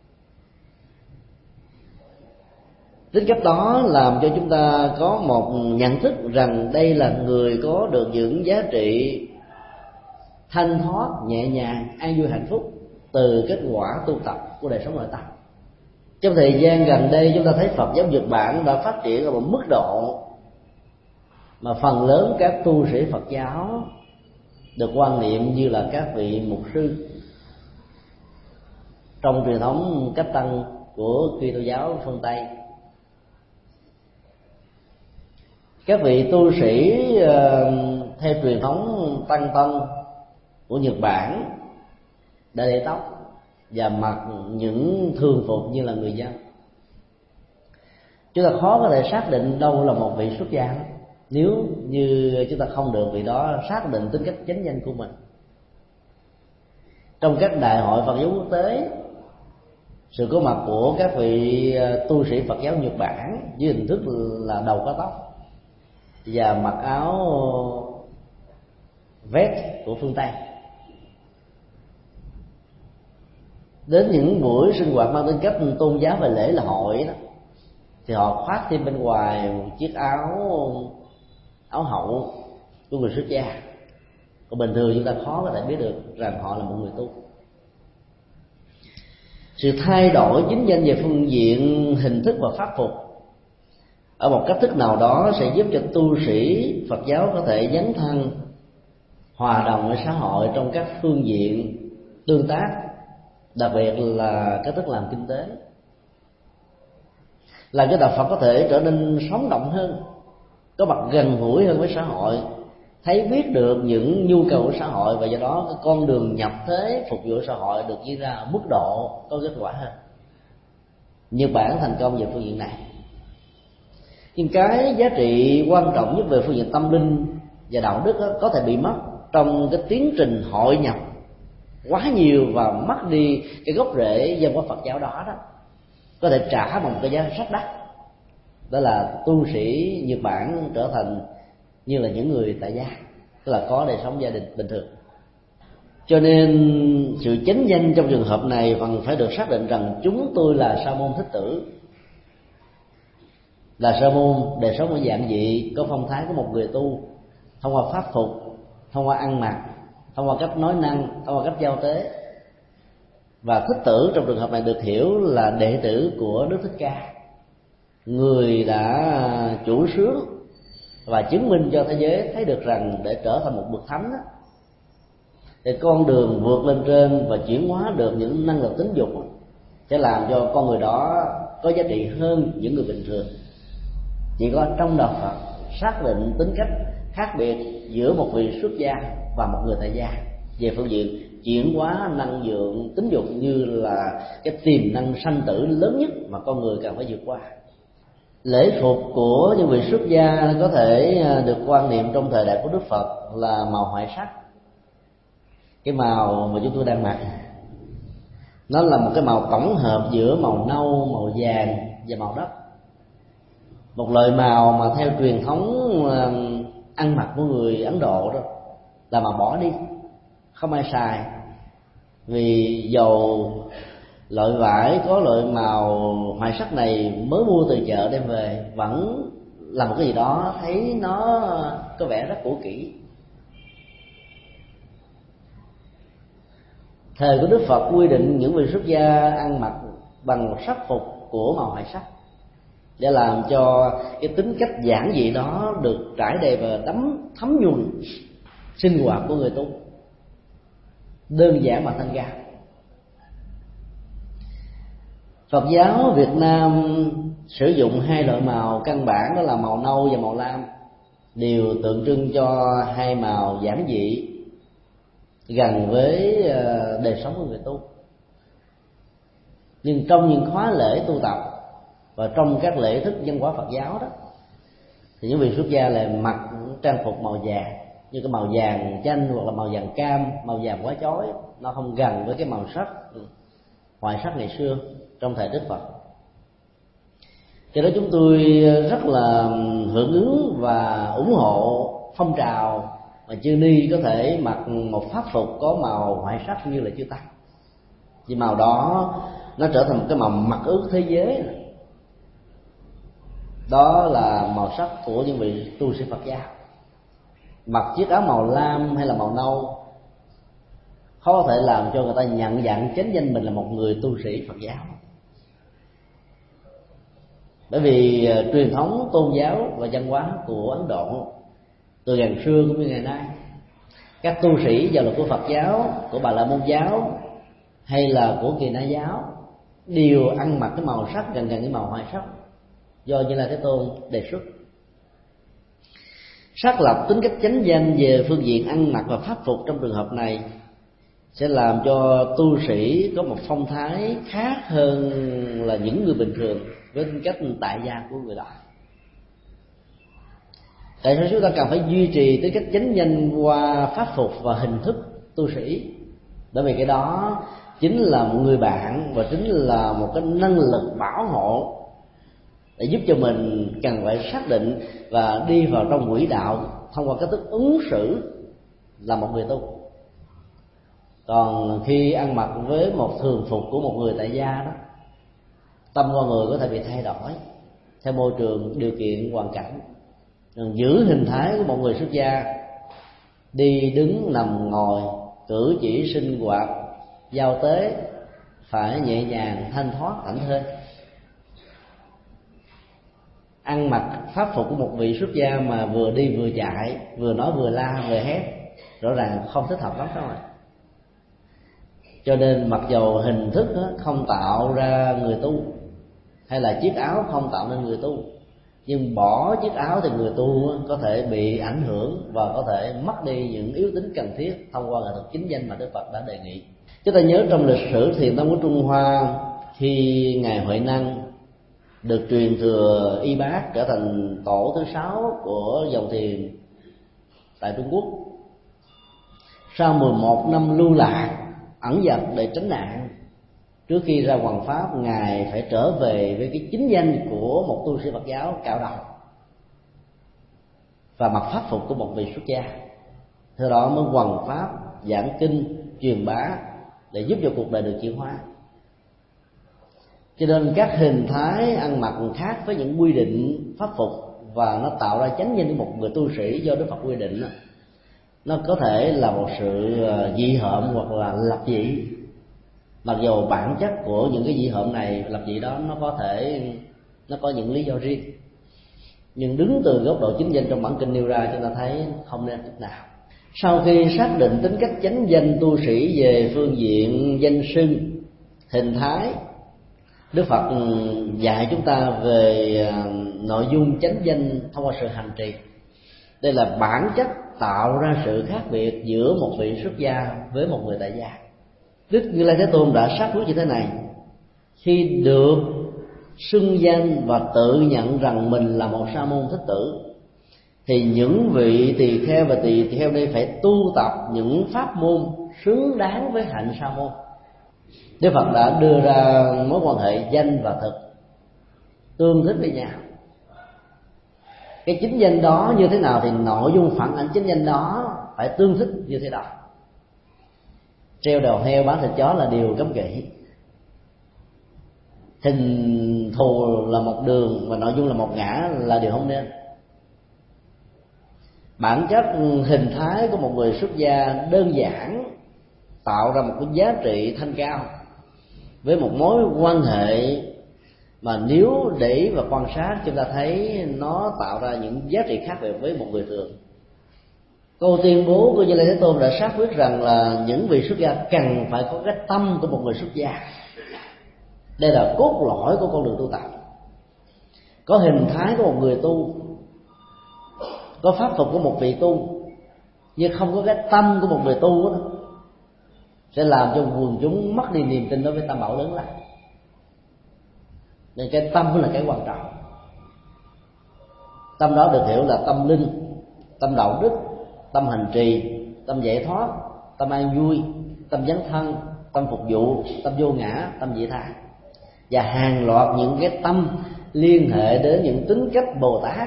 Tính cách đó làm cho chúng ta có một nhận thức rằng đây là người có được những giá trị thanh thoát, nhẹ nhàng, an vui, hạnh phúc từ kết quả tu tập của đời sống nội tâm. Trong thời gian gần đây, chúng ta thấy Phật giáo Nhật Bản đã phát triển ở một mức độ mà phần lớn các tu sĩ Phật giáo được quan niệm như là các vị mục sư trong truyền thống cách tăng của Kitô giáo phương Tây. Các vị tu sĩ theo truyền thống tăng tân của Nhật Bản đã để tóc và mặc những thường phục như là người dân. Chúng ta khó có thể xác định đâu là một vị xuất gia. nếu như chúng ta không được vị đó xác định tính cách chánh danh của mình. Trong các đại hội Phật giáo quốc tế, sự có mặt của các vị tu sĩ Phật giáo Nhật Bản với hình thức là đầu có tóc và mặc áo vest của phương Tây, đến những buổi sinh hoạt mang tính cách tôn giáo và lễ hội đó, thì họ khoác thêm bên ngoài một chiếc áo hậu của người xuất gia. Còn bình thường chúng ta khó có thể biết được rằng họ là một người tu. Sự thay đổi chính danh về phương diện hình thức và pháp phục ở một cách thức nào đó sẽ giúp cho tu sĩ Phật giáo có thể dấn thân hòa đồng với xã hội trong các phương diện tương tác, đặc biệt là cách thức làm kinh tế, làm cho đạo Phật có thể trở nên sống động hơn, có mặt gần gũi hơn với xã hội, thấy biết được những nhu cầu của xã hội, và do đó cái con đường nhập thế phục vụ xã hội được diễn ra ở mức độ có kết quả hơn. Nhật Bản thành công về phương diện này. Nhưng cái giá trị quan trọng nhất về phương diện tâm linh và đạo đức có thể bị mất trong cái tiến trình hội nhập quá nhiều và mất đi cái gốc rễ văn hóa Phật giáo đó. Có thể trả một cái giá rất đắt, đó là tu sĩ Nhật Bản trở thành như là những người tại gia, tức là có đời sống gia đình bình thường. Cho nên sự chánh danh trong trường hợp này còn phải được xác định rằng chúng tôi là sa môn Thích Tử, là sa môn đời sống ở dạng dị, có phong thái của một người tu, thông qua pháp phục, thông qua ăn mặc, thông qua cách nói năng, thông qua cách giao tế. Và Thích Tử trong trường hợp này được hiểu là đệ tử của Đức Thích Ca, người đã chủ xướng và chứng minh cho thế giới thấy được rằng để trở thành một bậc thánh, để con đường vượt lên trên và chuyển hóa được những năng lực tính dục sẽ làm cho con người đó có giá trị hơn những người bình thường. Chỉ có trong đạo Phật xác định tính cách khác biệt giữa một vị xuất gia và một người tại gia về phương diện chuyển hóa năng lượng tính dục, như là cái tiềm năng sanh tử lớn nhất mà con người cần phải vượt qua. Lễ phục của những vị xuất gia có thể được quan niệm trong thời đại của Đức Phật là màu hoại sắc. Cái màu mà chúng tôi đang mặc nó là một cái màu tổng hợp giữa màu nâu, màu vàng và màu đất. Một loại màu mà theo truyền thống ăn mặc của người Ấn Độ đó là màu bỏ đi, không ai xài, vì dầu loại vải có loại màu hoại sắc này mới mua từ chợ đem về vẫn là một cái gì đó thấy nó có vẻ rất cũ kỹ. Thời của Đức Phật quy định những vị xuất gia ăn mặc bằng một sắc phục của màu hoại sắc để làm cho cái tính cách giản dị đó được trải đầy và thấm nhuần sinh hoạt của người tu, đơn giản mà thanh cao. Phật giáo Việt Nam sử dụng hai loại màu căn bản, đó là màu nâu và màu lam, đều tượng trưng cho hai màu giản dị gần với đời sống của người tu. Nhưng trong những khóa lễ tu tập và trong các lễ thức văn hóa Phật giáo đó, thì những vị xuất gia lại mặc trang phục màu vàng, như cái màu vàng chanh hoặc là màu vàng cam, màu vàng quá chói, nó không gần với cái màu sắc hoại sắc ngày xưa trong thời Đức Phật. Cho đó chúng tôi rất là hưởng ứng và ủng hộ phong trào mà chư ni có thể mặc một pháp phục có màu hoại sắc như là chư Tăng, vì màu đó nó trở thành một cái màu mặc ước thế giới. Đó là màu sắc của những vị tu sĩ Phật giáo. Mặc chiếc áo màu lam hay là màu nâu khó có thể làm cho người ta nhận dạng chánh danh mình là một người tu sĩ Phật giáo, bởi vì truyền thống tôn giáo và văn hóa của Ấn Độ từ ngàn xưa cũng như ngày nay, các tu sĩ vào luật của Phật giáo, của Bà La Môn giáo hay là của Kỳ Na giáo đều ăn mặc cái màu sắc gần cái màu hoại sắc do Như Lai Thế Tôn đề xuất. Xác lập tính cách chánh danh về phương diện ăn mặc và pháp phục trong trường hợp này sẽ làm cho tu sĩ có một phong thái khác hơn là những người bình thường với tính cách tại gia của người đó. Tại sao chúng ta cần phải duy trì tính cách chánh danh qua pháp phục và hình thức tu sĩ? Bởi vì cái đó chính là một người bạn và chính là một cái năng lực bảo hộ để giúp cho mình cần phải xác định và đi vào trong quỹ đạo thông qua cách thức ứng xử là một người tu. Còn khi ăn mặc với một thường phục của một người tại gia đó, tâm con người có thể bị thay đổi theo môi trường, điều kiện, hoàn cảnh. Giữ hình thái của một người xuất gia, đi đứng nằm ngồi, cử chỉ sinh hoạt, giao tế phải nhẹ nhàng, thanh thoát, thảnh thơi. Ăn mặc pháp phục của một vị xuất gia mà vừa đi vừa chạy, vừa nói vừa la vừa hét, rõ ràng không thích hợp lắm đâu rồi. Cho nên mặc dầu hình thức không tạo ra người tu, hay là chiếc áo không tạo nên người tu, nhưng bỏ chiếc áo thì người tu có thể bị ảnh hưởng và có thể mất đi những yếu tính cần thiết thông qua nghệ thuật chính danh mà Đức Phật đã đề nghị. Chúng ta nhớ trong lịch sử thiền tông của Trung Hoa, khi ngài Huệ Năng được truyền thừa y bác trở thành tổ thứ 6 của dòng thiền tại Trung Quốc, sau 11 năm lưu lạc ẩn dật để tránh nạn, trước khi ra hoằng pháp, ngài phải trở về với cái chính danh của một tu sĩ Phật giáo cạo đầu và mặc pháp phục của một vị xuất gia. Theo đó mới hoằng pháp, giảng kinh, truyền bá để giúp cho cuộc đời được chuyển hóa. Cho nên các hình thái ăn mặc khác với những quy định pháp phục, và nó tạo ra chánh danh của một người tu sĩ do Đức Phật quy định, nó có thể là một sự dị hợm hoặc là lập dị. Mặc dù bản chất của những cái dị hợm này, lập dị đó, nó có những lý do riêng, nhưng đứng từ góc độ chính danh trong bản kinh nêu ra, chúng ta thấy không nên chút nào. Sau khi xác định tính cách chánh danh tu sĩ về phương diện danh xưng, hình thái, Đức Phật dạy chúng ta về nội dung chánh danh thông qua sự hành trì. Đây là bản chất tạo ra sự khác biệt giữa một vị xuất gia với một người tại gia. Đức Như Lai Thế Tôn đã xác quyết như thế này: khi được xưng danh và tự nhận rằng mình là một sa môn thích tử, thì những vị tỳ kheo và tỳ kheo đây phải tu tập những pháp môn xứng đáng với hạnh sa môn. Đức Phật đã đưa ra mối quan hệ danh và thực tương thích với nhau. Cái chính danh đó như thế nào thì nội dung phản ảnh chính danh đó phải tương thích như thế đó. Treo đầu heo bán thịt chó là điều cấm kỵ. Hình thù là một đường và nội dung là một ngã là điều không nên. Bản chất hình thái của một người xuất gia đơn giản tạo ra một cái giá trị thanh cao với một mối quan hệ mà nếu để và quan sát, chúng ta thấy nó tạo ra những giá trị khác biệt với một người thường. Câu tuyên bố của Như Lai Thế Tôn đã xác quyết rằng là những vị xuất gia cần phải có cái tâm của một người xuất gia. Đây là cốt lõi của con đường tu tập. Có hình thái của một người tu, có pháp phục của một vị tu, nhưng không có cái tâm của một người tu đó, sẽ làm cho quần chúng mất đi niềm tin đối với Tam Bảo lớn lắm. Nên cái tâm là cái quan trọng. Tâm đó được hiểu là tâm linh, tâm đạo đức, tâm hành trì, tâm giải thoát, tâm an vui, tâm dấn thân, tâm phục vụ, tâm vô ngã, tâm vị tha, và hàng loạt những cái tâm liên hệ đến những tính cách Bồ Tát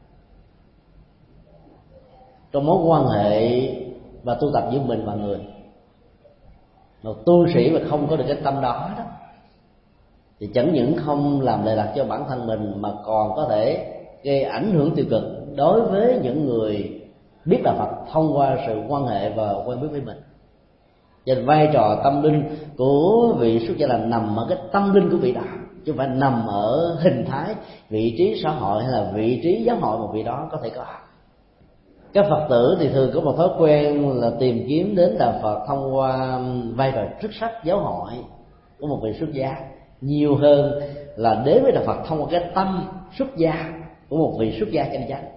trong mối quan hệ và tu tập giữa mình và người. Một tu sĩ mà không có được cái tâm đó thì chẳng những không làm lệ lạc cho bản thân mình, mà còn có thể gây ảnh hưởng tiêu cực đối với những người biết đạo Phật thông qua sự quan hệ và quen biết với mình. Cho nên vai trò tâm linh của vị xuất gia là nằm ở cái tâm linh của vị đạo, chứ không phải nằm ở hình thái, vị trí xã hội hay là vị trí giáo hội một vị đó có thể có. Các Phật tử thì thường có một thói quen là tìm kiếm đến đạo Phật thông qua vai trò chức sắc giáo hội của một vị xuất gia, nhiều hơn là đến với đạo Phật thông qua cái tâm xuất gia của một vị xuất gia chân chánh.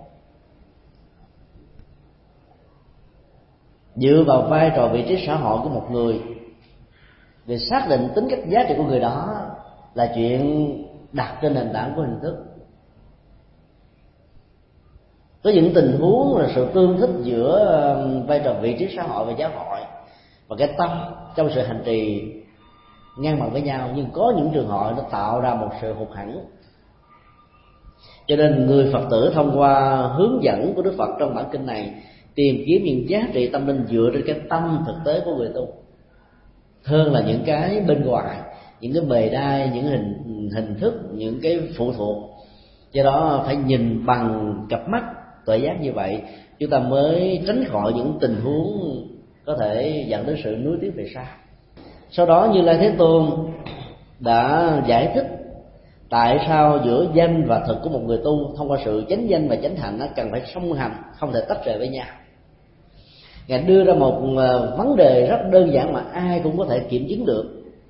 Dựa vào vai trò vị trí xã hội của một người để xác định tính cách giá trị của người đó là chuyện đặt trên nền tảng của hình thức. Có những tình huống là sự tương thích giữa vai trò vị trí xã hội và giáo hội và cái tâm trong sự hành trì ngang bằng với nhau, nhưng có những trường hợp nó tạo ra một sự hụt hẫng. Cho nên người Phật tử thông qua hướng dẫn của Đức Phật trong bản kinh này tìm kiếm những giá trị tâm linh dựa trên cái tâm thực tế của người tu, hơn là những cái bên ngoài, những cái bề đai, những hình thức, những cái phụ thuộc. Do đó phải nhìn bằng cặp mắt tuệ giác như vậy, chúng ta mới tránh khỏi những tình huống có thể dẫn đến sự nuối tiếc về sau. Sau đó Như Lai Thế Tôn đã giải thích tại sao giữa danh và thực của một người tu thông qua sự chánh danh và chánh hạnh nó cần phải song hành, không thể tách rời với nhau. Ngài đưa ra một vấn đề rất đơn giản mà ai cũng có thể kiểm chứng được.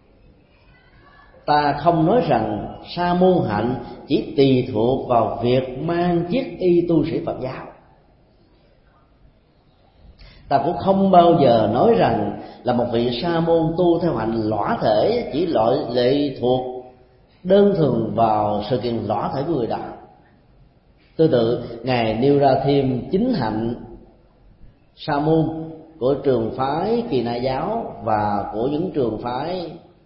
Ta không nói rằng sa môn hạnh chỉ tùy thuộc vào việc mang chiếc y tu sĩ Phật giáo. Ta cũng không bao giờ nói rằng là một vị sa môn tu theo hạnh lõa thể chỉ lệ thuộc đơn thuần vào sự kiện lõa thể của người đó. Tương tự, Ngài nêu ra thêm 9 hạnh sa môn của trường phái Kỳ Na giáo và của những trường phái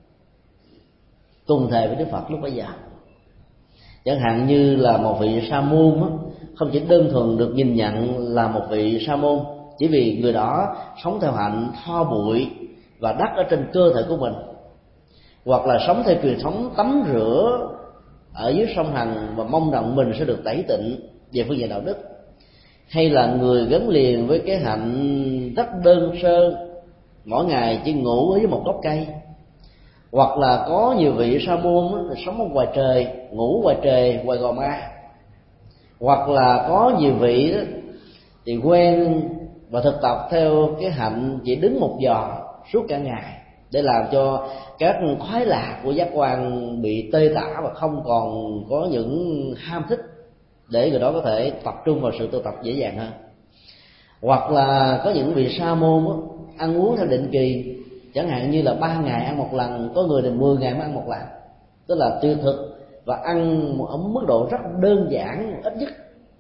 cùng thời với Đức Phật lúc bấy giờ. Chẳng hạn như là một vị sa môn không chỉ đơn thuần được nhìn nhận là một vị sa môn chỉ vì người đó sống theo hạnh tho bụi và đất ở trên cơ thể của mình, hoặc là sống theo truyền thống tắm rửa ở dưới sông Hằng và mong rằng mình sẽ được tẩy tịnh về phương diện đạo đức, hay là người gắn liền với cái hạnh rất đơn sơ, mỗi ngày chỉ ngủ ở dưới một gốc cây, hoặc là có nhiều vị sa môn sống ở ngoài trời, ngủ ngoài trời, ngoài gò ma, hoặc là có nhiều vị đó, thì quen và thực tập theo cái hạnh chỉ đứng một giò suốt cả ngày để làm cho các khoái lạc của giác quan bị tê tả và không còn có những ham thích để người đó có thể tập trung vào sự tu tập dễ dàng hơn. Hoặc là có những vị sa môn ăn uống theo định kỳ, chẳng hạn như là 3 ngày ăn một lần, có người thì 10 ngày mới ăn một lần, tức là tiêu thực và ăn ở mức độ rất đơn giản ít nhất.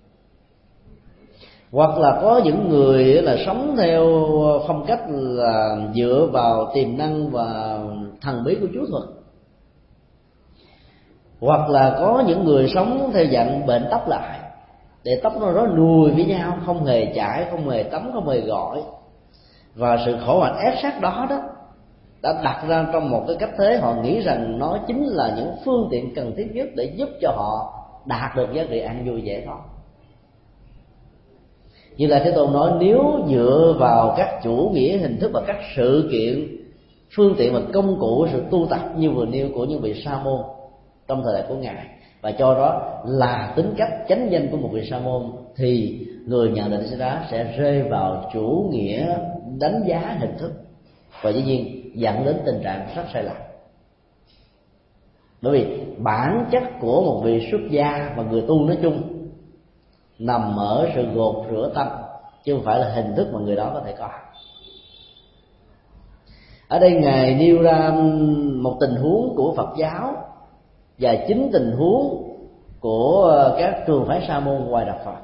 Hoặc là có những người là sống theo phong cách là dựa vào tiềm năng và thần bí của chú thuật, hoặc là có những người sống theo dạng bệnh tóc lại, để tóc nó rối nùi với nhau, không hề chải, không hề tắm, không hề gội, và sự khổ hạnh ép sát đó đã đặt ra trong một cái cách thế họ nghĩ rằng nó chính là những phương tiện cần thiết nhất để giúp cho họ đạt được giá trị an vui dễ thoát. Như là Thế Tôn nói, nếu dựa vào các chủ nghĩa hình thức và các sự kiện, phương tiện và công cụ sự tu tập như vừa nêu của những vị sa môn trong thời đại của Ngài, và cho đó là tính cách chánh danh của một vị sa môn, thì người nhận định đó sẽ rơi vào chủ nghĩa đánh giá hình thức, và dĩ nhiên dẫn đến tình trạng rất sai lầm. Bởi vì bản chất của một vị xuất gia và người tu nói chung nằm ở sự gột rửa tâm, chứ không phải là hình thức mà người đó có thể có. Ở đây Ngài nêu ra một tình huống của Phật giáo và 9 tình huống của các trường phái sa môn ngoài đạo Phật.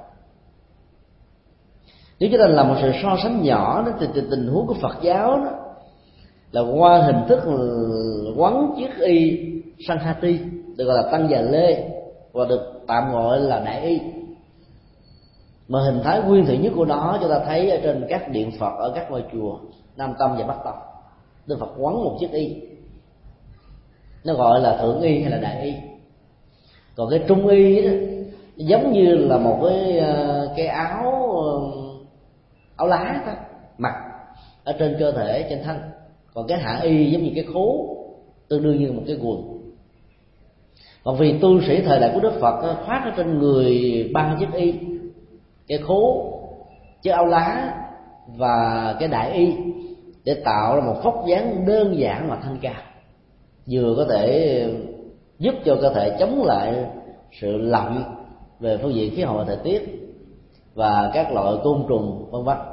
Nếu chúng ta làm một sự so sánh nhỏ đó, thì tình huống của Phật giáo đó là qua hình thức quấn chiếc y Sanghati, được gọi là tăng già lê, và được tạm gọi là đại y. Mà hình thái nguyên thủy nhất của nó chúng ta thấy ở trên các điện Phật ở các ngôi chùa Nam Tông và Bắc Tông. Đức Phật quấn một chiếc y, nó gọi là thượng y hay là đại y. Còn cái trung y đó giống như là một cái áo lá đó, mặc ở trên cơ thể, trên thân. Còn cái hạ y giống như cái khố, tương đương như một cái quần. Còn vì tu sĩ thời đại của Đức Phật khoác ở trên người 3 chiếc y, cái khố, chiếc áo lá và cái đại y, để tạo ra một vóc dáng đơn giản mà thanh cao, vừa có thể giúp cho cơ thể chống lại sự lạnh về phương diện khí hậu và thời tiết và các loại côn trùng vân vân,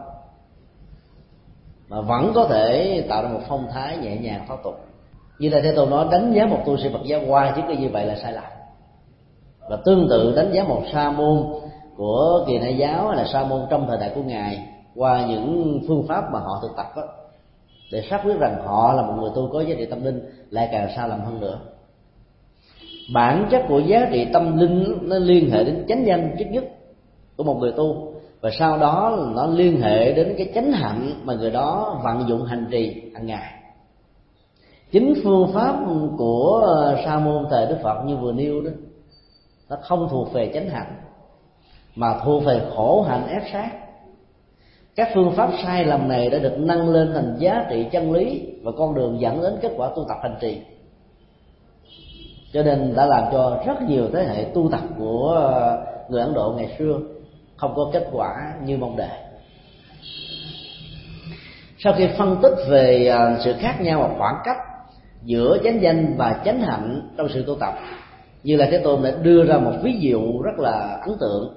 mà vẫn có thể tạo ra một phong thái nhẹ nhàng thoát tục. Như là Thế Tôn nói, đánh giá một tu sĩ Phật giáo qua chiếc y như vậy là sai lầm, và tương tự đánh giá một sa môn của Kỳ Na giáo hay là sa môn trong thời đại của ngài qua những phương pháp mà họ thực tập đó, để xác quyết rằng họ là một người tu có giá trị tâm linh, lại càng sai lầm hơn nữa. Bản chất của giá trị tâm linh nó liên hệ đến chánh danh trước nhất của một người tu, và sau đó nó liên hệ đến cái chánh hạnh mà người đó vận dụng hành trì hàng ngày. Chính phương pháp của sa môn thời Đức Phật như vừa nêu đó, nó không thuộc về chánh hạnh mà thuộc về khổ hạnh ép sát. Các phương pháp sai lầm này đã được nâng lên thành giá trị chân lý và con đường dẫn đến kết quả tu tập hành trì, cho nên đã làm cho rất nhiều thế hệ tu tập của người Ấn Độ ngày xưa không có kết quả như mong đợi. Sau khi phân tích về sự khác nhau và khoảng cách giữa chánh danh và chánh hạnh trong sự tu tập, Như Lai Thế Tôn đã đưa ra một ví dụ rất là ấn tượng.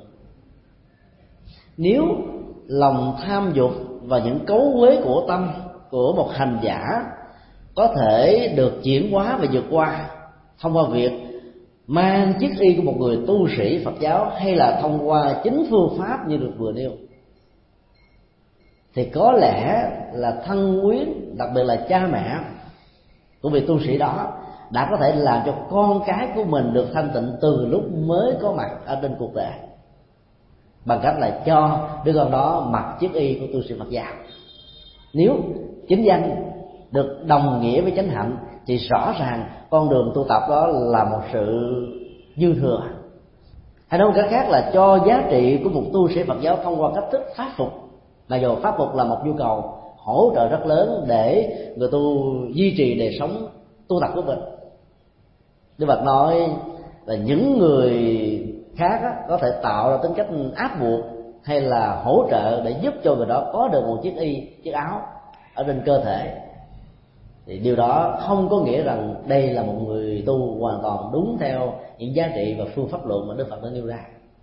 Nếu lòng tham dục và những cấu uế của tâm của một hành giả có thể được chuyển hóa và vượt qua thông qua việc mang chiếc y của một người tu sĩ Phật giáo, hay là thông qua chính phương pháp như được vừa nêu, thì có lẽ là thân quyến, đặc biệt là cha mẹ của vị tu sĩ đó, đã có thể làm cho con cái của mình được thanh tịnh từ lúc mới có mặt ở trên cuộc đời, bằng cách là cho đứa con đó mặc chiếc y của tu sĩ Phật giáo. Nếu chính danh được đồng nghĩa với chánh hạnh thì rõ ràng con đường tu tập đó là một sự dư thừa. Hay nói một cách khác là cho giá trị của một tu sĩ Phật giáo thông qua cách thức pháp phục, mặc dù pháp phục là một nhu cầu hỗ trợ rất lớn để người tu duy trì đời sống tu tập của mình. Đức Phật nói là những người khác có thể tạo ra tính cách áp buộc hay là hỗ trợ để giúp cho người đó có được một chiếc y, chiếc áo ở trên cơ thể, thì điều đó không có nghĩa rằng đây là một người tu hoàn toàn đúng theo những giá trị và phương pháp luận mà Đức Phật đã nêu ra.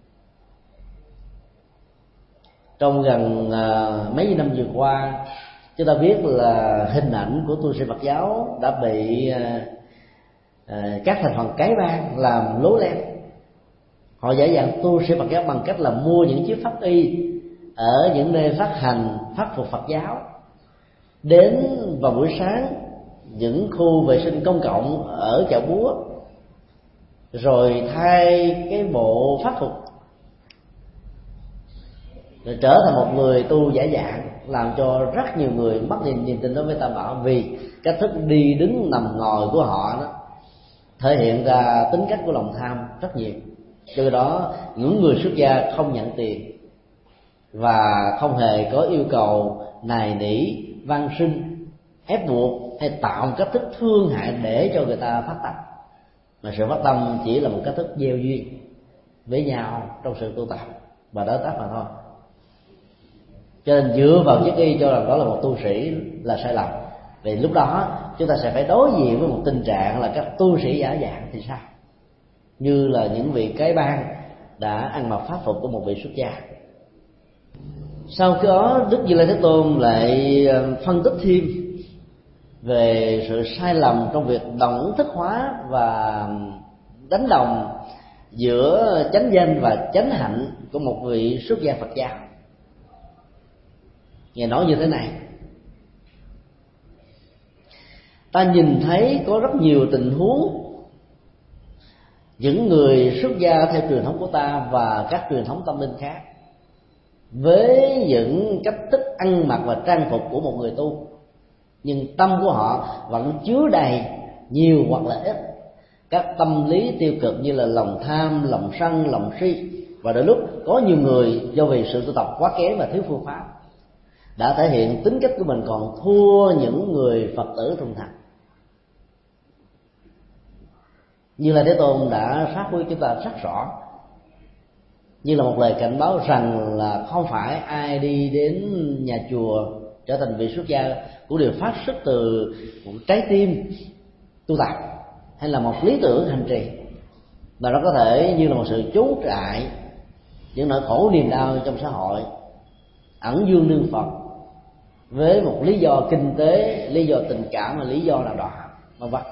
Trong gần mấy năm vừa qua, chúng ta biết là hình ảnh của tu sĩ Phật giáo đã bị các thành phần cái bang làm lố lem. Họ dễ dàng tu sĩ Phật giáo bằng cách là mua những chiếc pháp y ở những nơi phát hành pháp phục Phật giáo, đến vào buổi sáng những khu vệ sinh công cộng ở chợ búa, rồi thay cái bộ pháp phục, rồi trở thành một người tu giả dạng, làm cho rất nhiều người mất niềm tin đối với Tam Bảo, vì cách thức đi đứng nằm ngồi của họ đó thể hiện ra tính cách của lòng tham rất nhiều. Từ đó những người xuất gia không nhận tiền và không hề có yêu cầu nài nỉ, van xin, ép buộc hay tạo một cách thức thương hại để cho người ta phát tâm, mà sự phát tâm chỉ là một cách thức gieo duyên với nhau trong sự tu tập và đối tác mà thôi. Cho nên dựa vào chiếc y cho rằng đó là một tu sĩ là sai lầm, vì lúc đó chúng ta sẽ phải đối diện với một tình trạng là các tu sĩ giả dạng thì sao, như là những vị cái bang đã ăn mặc pháp phục của một vị xuất gia. Sau đó Đức Như Lai Thế Tôn lại phân tích thêm về sự sai lầm trong việc đồng thức hóa và đánh đồng giữa chánh danh và chánh hạnh của một vị xuất gia Phật giáo. Ngài nói như thế này: ta nhìn thấy có rất nhiều tình huống những người xuất gia theo truyền thống của ta và các truyền thống tâm linh khác, với những cách thức ăn mặc và trang phục của một người tu, nhưng tâm của họ vẫn chứa đầy nhiều hoặc là ít các tâm lý tiêu cực như là lòng tham, lòng sân, lòng si. Và đôi lúc có nhiều người do vì sự tu tập quá kém và thiếu phương pháp đã thể hiện tính cách của mình còn thua những người Phật tử trung thành. Như là Thế Tôn đã phát huy chúng ta rất rõ, như là một lời cảnh báo rằng là không phải ai đi đến nhà chùa trở thành vị xuất gia cũng đều phát xuất từ một trái tim tu tập hay là một lý tưởng hành trì, mà nó có thể như là một sự trốn trại những nỗi khổ niềm đau trong xã hội, ẩn dương nương Phật với một lý do kinh tế, lý do tình cảm và lý do nào đó vân vân.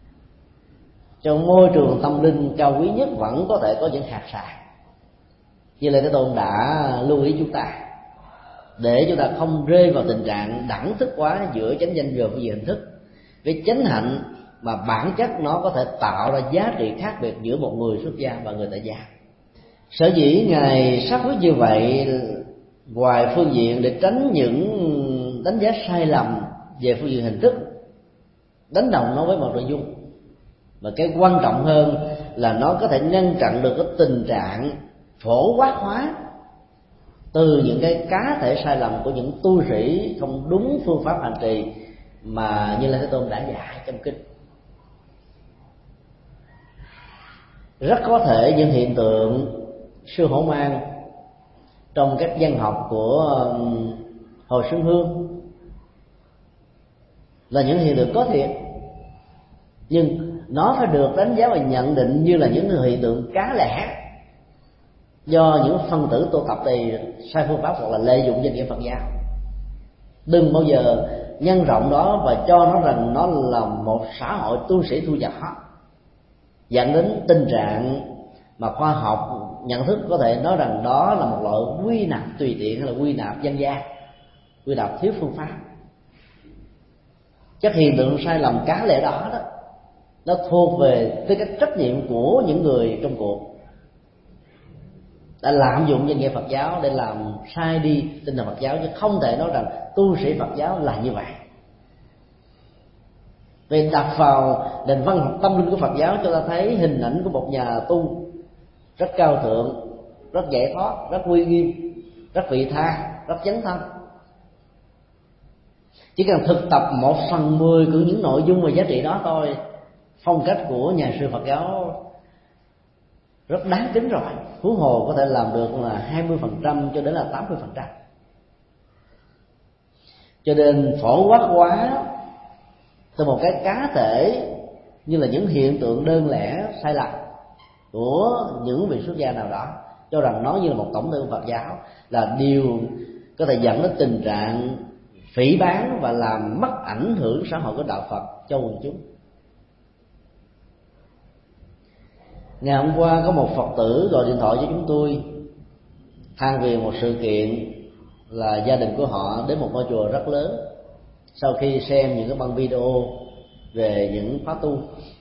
Trong môi trường tâm linh cao quý nhất vẫn có thể có những hạt sạn, Như là Thế Tôn đã lưu ý chúng ta để chúng ta không rơi vào tình trạng đẳng thức quá giữa chánh danh và phương diện hình thức. Với chánh hạnh mà bản chất nó có thể tạo ra giá trị khác biệt giữa một người xuất gia và người tại gia. Sở dĩ Ngài xác quyết như vậy, ngoài phương diện để tránh những đánh giá sai lầm về phương diện hình thức, đánh đồng nó với một nội dung, mà cái quan trọng hơn là nó có thể ngăn chặn được cái tình trạng phổ quát hóa từ những cái cá thể sai lầm của những tu sĩ không đúng phương pháp hành trì mà Như Lai Thế Tôn đã dạy trong kinh. Rất có thể những hiện tượng sư hổ mang trong các văn học của Hồ Xuân Hương là những hiện tượng có thiệt, nhưng nó phải được đánh giá và nhận định như là những hiện tượng cá lẻ do những phân tử tu tập thì sai phương pháp hoặc là lợi dụng danh nghĩa Phật giáo. Đừng bao giờ nhân rộng đó và cho nó rằng nó là một xã hội tu sĩ thu nhỏ, dẫn đến tình trạng mà khoa học nhận thức có thể nói rằng đó là một loại quy nạp tùy tiện hay là quy nạp dân gian, quy nạp thiếu phương pháp. Các hiện tượng sai lầm cá lẻ đó nó thuộc về tư cách trách nhiệm của những người trong cuộc đã lạm dụng danh nghĩa Phật giáo để làm sai đi tinh thần Phật giáo, chứ không thể nói rằng tu sĩ Phật giáo là như vậy. Vì đặt vào nền văn học tâm linh của Phật giáo, cho ta thấy hình ảnh của một nhà tu rất cao thượng, rất giải thoát, rất uy nghiêm, rất vị tha, rất chánh thân. Chỉ cần thực tập 1/10 của những nội dung và giá trị đó thôi, phong cách của nhà sư Phật giáo rất đáng kính rồi. Huống hồ có thể làm được là 20% cho đến là 80%. Cho nên phổ quát quá từ một cái cá thể như là những hiện tượng đơn lẻ sai lầm của những vị xuất gia nào đó, cho rằng nó như là một tổng thư Phật giáo, là điều có thể dẫn đến tình trạng phỉ báng và làm mất ảnh hưởng xã hội của đạo Phật cho quần chúng. Ngày hôm qua có một Phật tử gọi điện thoại cho chúng tôi than về một sự kiện là gia đình của họ đến một ngôi chùa rất lớn. Sau khi xem những cái băng video về những khóa tu,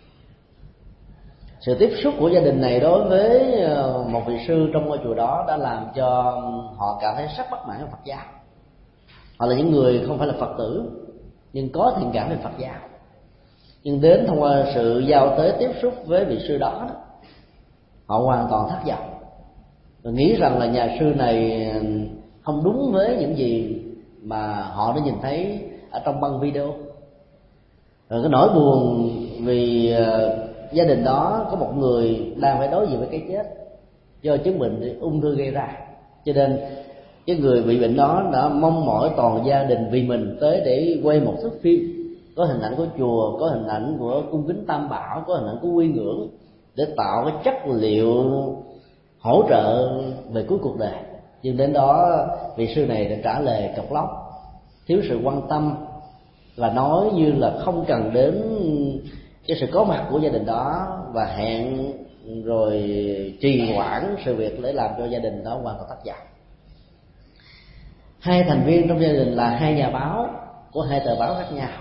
sự tiếp xúc của gia đình này đối với một vị sư trong ngôi chùa đó đã làm cho họ cảm thấy rất bất mãn với Phật giáo. Họ là những người không phải là Phật tử nhưng có thiện cảm về Phật giáo, nhưng đến thông qua sự giao tế tiếp xúc với vị sư đó, họ hoàn toàn thất vọng và nghĩ rằng là nhà sư này không đúng với những gì mà họ đã nhìn thấy ở trong băng video. Rồi cái nỗi buồn vì gia đình đó có một người đang phải đối diện với cái chết do chứng bệnh ung thư gây ra, cho nên cái người bị bệnh đó đã mong mỏi toàn gia đình vì mình tới để quay một thước phim có hình ảnh của chùa, có hình ảnh của cung kính Tam Bảo, có hình ảnh của quy ngưỡng, để tạo cái chất liệu hỗ trợ về cuối cuộc đời. Nhưng đến đó vị sư này đã trả lời cộc lốc, thiếu sự quan tâm và nói như là không cần đến cái sự có mặt của gia đình đó, và hẹn rồi trì hoãn sự việc để làm cho gia đình đó hoàn toàn thất vọng. Hai thành viên trong gia đình là hai nhà báo của hai tờ báo khác nhau,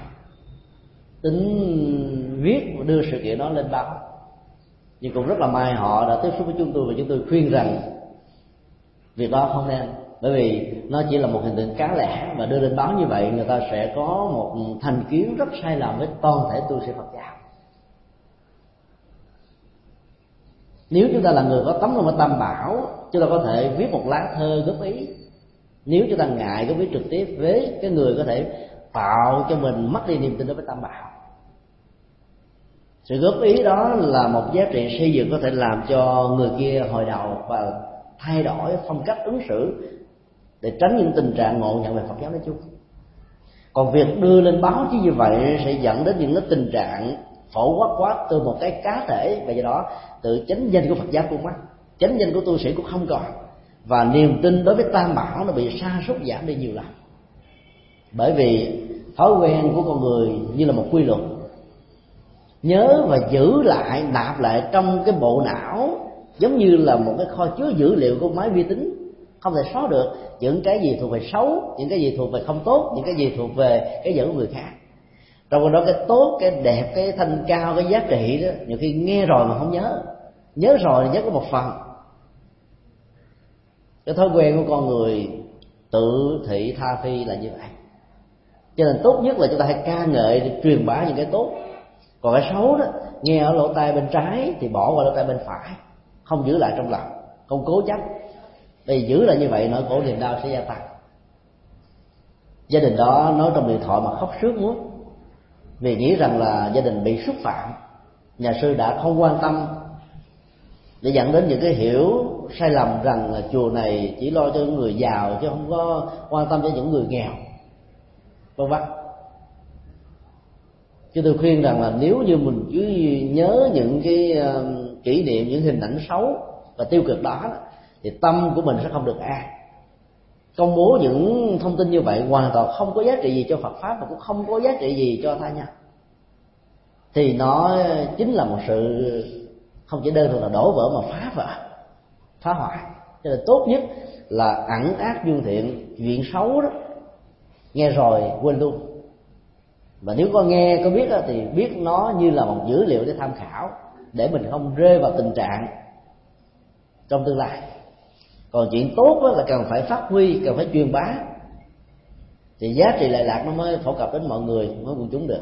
tính viết và đưa sự kiện đó lên báo, nhưng cũng rất là may họ đã tiếp xúc với chúng tôi và chúng tôi khuyên rằng việc đó không nên, bởi vì nó chỉ là một hiện tượng cá lẻ, và đưa lên báo như vậy người ta sẽ có một thành kiến rất sai lầm với toàn thể tu sĩ Phật giáo. Nếu chúng ta là người có tấm lòng Tam Bảo, chúng ta có thể viết một lá thơ góp ý. Nếu chúng ta ngại góp ý trực tiếp với cái người có thể tạo cho mình mất đi niềm tin đối với Tam Bảo, sự góp ý đó là một giá trị xây dựng có thể làm cho người kia hồi đầu và thay đổi phong cách ứng xử để tránh những tình trạng ngộ nhận về Phật giáo nói chung. Còn việc đưa lên báo chứ như vậy sẽ dẫn đến những cái tình trạng phổ quát quá từ một cái cá thể, và do đó tự chánh danh của Phật giáo cũng mất, chánh danh của tu sĩ cũng không còn, và niềm tin đối với Tam Bảo nó bị sa sút giảm đi nhiều lắm. Bởi vì thói quen của con người như là một quy luật, nhớ và giữ lại, nạp lại trong cái bộ não giống như là một cái kho chứa dữ liệu của máy vi tính, không thể xóa được những cái gì thuộc về xấu, những cái gì thuộc về không tốt, những cái gì thuộc về cái dẫn của người khác. Trong đó cái tốt, cái đẹp, cái thanh cao, cái giá trị đó, nhiều khi nghe rồi mà không nhớ, nhớ rồi thì nhớ có một phần. Cái thói quen của con người tự thị tha phi là như vậy. Cho nên tốt nhất là chúng ta hãy ca ngợi để truyền bá những cái tốt. Còn cái xấu đó, nghe ở lỗ tai bên trái thì bỏ qua lỗ tai bên phải, không giữ lại trong lòng, không cố chấp. Vì giữ lại như vậy nỗi khổ niềm đau sẽ gia tăng. Gia đình đó nói trong điện thoại mà khóc sướt mướt, vì nghĩ rằng là gia đình bị xúc phạm, nhà sư đã không quan tâm, để dẫn đến những cái hiểu sai lầm rằng là chùa này chỉ lo cho những người giàu chứ không có quan tâm cho những người nghèo, vân vân. Chứ tôi khuyên rằng là nếu như mình cứ nhớ những cái kỷ niệm, những hình ảnh xấu và tiêu cực đó, thì tâm của mình sẽ không được an. Công bố những thông tin như vậy hoàn toàn không có giá trị gì cho Phật pháp, và cũng không có giá trị gì cho tha nhân, thì nó chính là một sự không chỉ đơn thuần là đổ vỡ mà phá vỡ, phá hoại. Cho nên tốt nhất là ẩn ác dương thiện, chuyện xấu đó nghe rồi quên luôn. Và nếu có nghe có biết đó, thì biết nó như là một dữ liệu để tham khảo, để mình không rơi vào tình trạng trong tương lai. Còn chuyện tốt đó là cần phải phát huy, cần phải truyền bá, thì giá trị lệ lạc nó mới phổ cập đến mọi người, mới quần chúng được.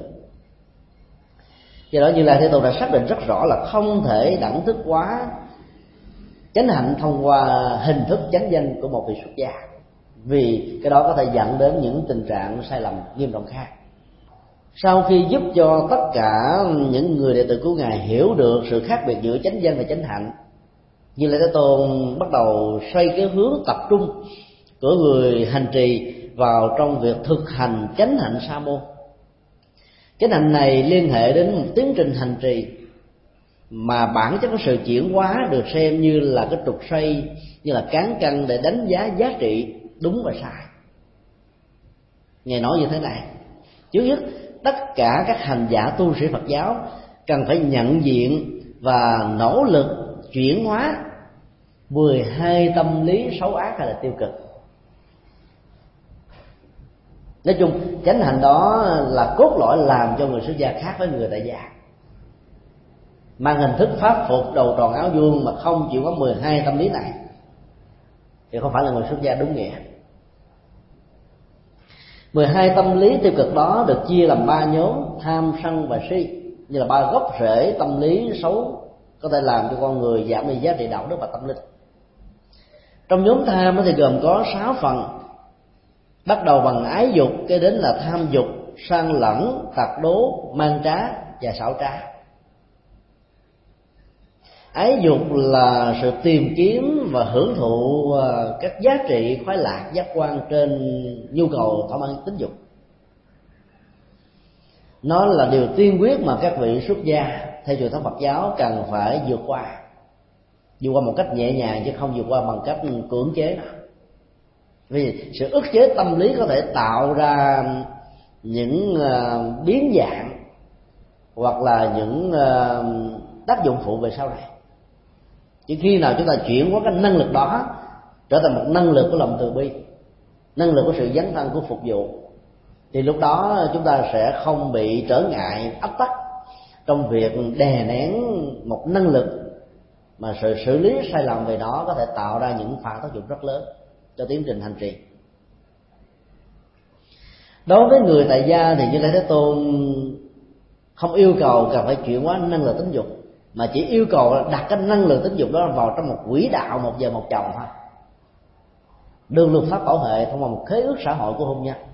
Do đó Như Lai Thế Tôn đã xác định rất rõ là không thể đẳng thức hóa chánh hạnh thông qua hình thức chánh danh của một vị xuất gia, vì cái đó có thể dẫn đến những tình trạng sai lầm nghiêm trọng khác. Sau khi giúp cho tất cả những người đệ tử của Ngài hiểu được sự khác biệt giữa chánh danh và chánh hạnh, Như Lai Thế Tôn bắt đầu xoay cái hướng tập trung của người hành trì vào trong việc thực hành chánh hạnh sa môn. Chánh hạnh này liên hệ đến một tiến trình hành trì mà bản chất của sự chuyển hóa được xem như là cái trục xoay, như là cán cân để đánh giá giá trị đúng và sai. Ngài nói như thế này: trước nhất, tất cả các hành giả tu sĩ Phật giáo cần phải nhận diện và nỗ lực chuyển hóa 12 tâm lý xấu ác hay là tiêu cực. Nói chung chánh hạnh đó là cốt lõi làm cho người xuất gia khác với người tại gia. Mang hình thức pháp phục, đầu tròn áo vuông mà không chịu có 12 tâm lý này thì không phải là người xuất gia đúng nghĩa. 12 tâm lý tiêu cực đó được chia làm 3 nhóm: tham, sân và si, như là 3 gốc rễ tâm lý xấu có thể làm cho con người giảm đi giá trị đạo đức và tâm linh. Trong nhóm tham thì gồm có 6 phần, bắt đầu bằng ái dục, kế đến là tham dục, sang lẫn, tặc đố, man trá và xảo trá. Ái dục là sự tìm kiếm và hưởng thụ các giá trị khoái lạc giác quan trên nhu cầu thỏa mãn tính dục. Nó là điều tiên quyết mà các vị xuất gia theo truyền thống Phật giáo cần phải vượt qua một cách nhẹ nhàng, chứ không vượt qua bằng cách cưỡng chế nào. Vì sự ức chế tâm lý có thể tạo ra những biến dạng hoặc là những tác dụng phụ về sau này. Chỉ khi nào chúng ta chuyển hóa cái năng lực đó trở thành một năng lực của lòng từ bi, năng lực của sự dấn thân, của phục vụ, thì lúc đó chúng ta sẽ không bị trở ngại ách tắc trong việc đè nén một năng lực mà sự xử lý sai lầm về nó có thể tạo ra những phản tác dụng rất lớn cho tiến trình hành trì. Đối với người tại gia thì Như Lai Thế Tôn không yêu cầu cần phải chuyển hóa năng lực tính dục, mà chỉ yêu cầu đặt cái năng lực tính dục đó vào trong một quỹ đạo một vợ một chồng thôi, đường luật pháp bảo hệ thông qua một khế ước xã hội của hôn nhân,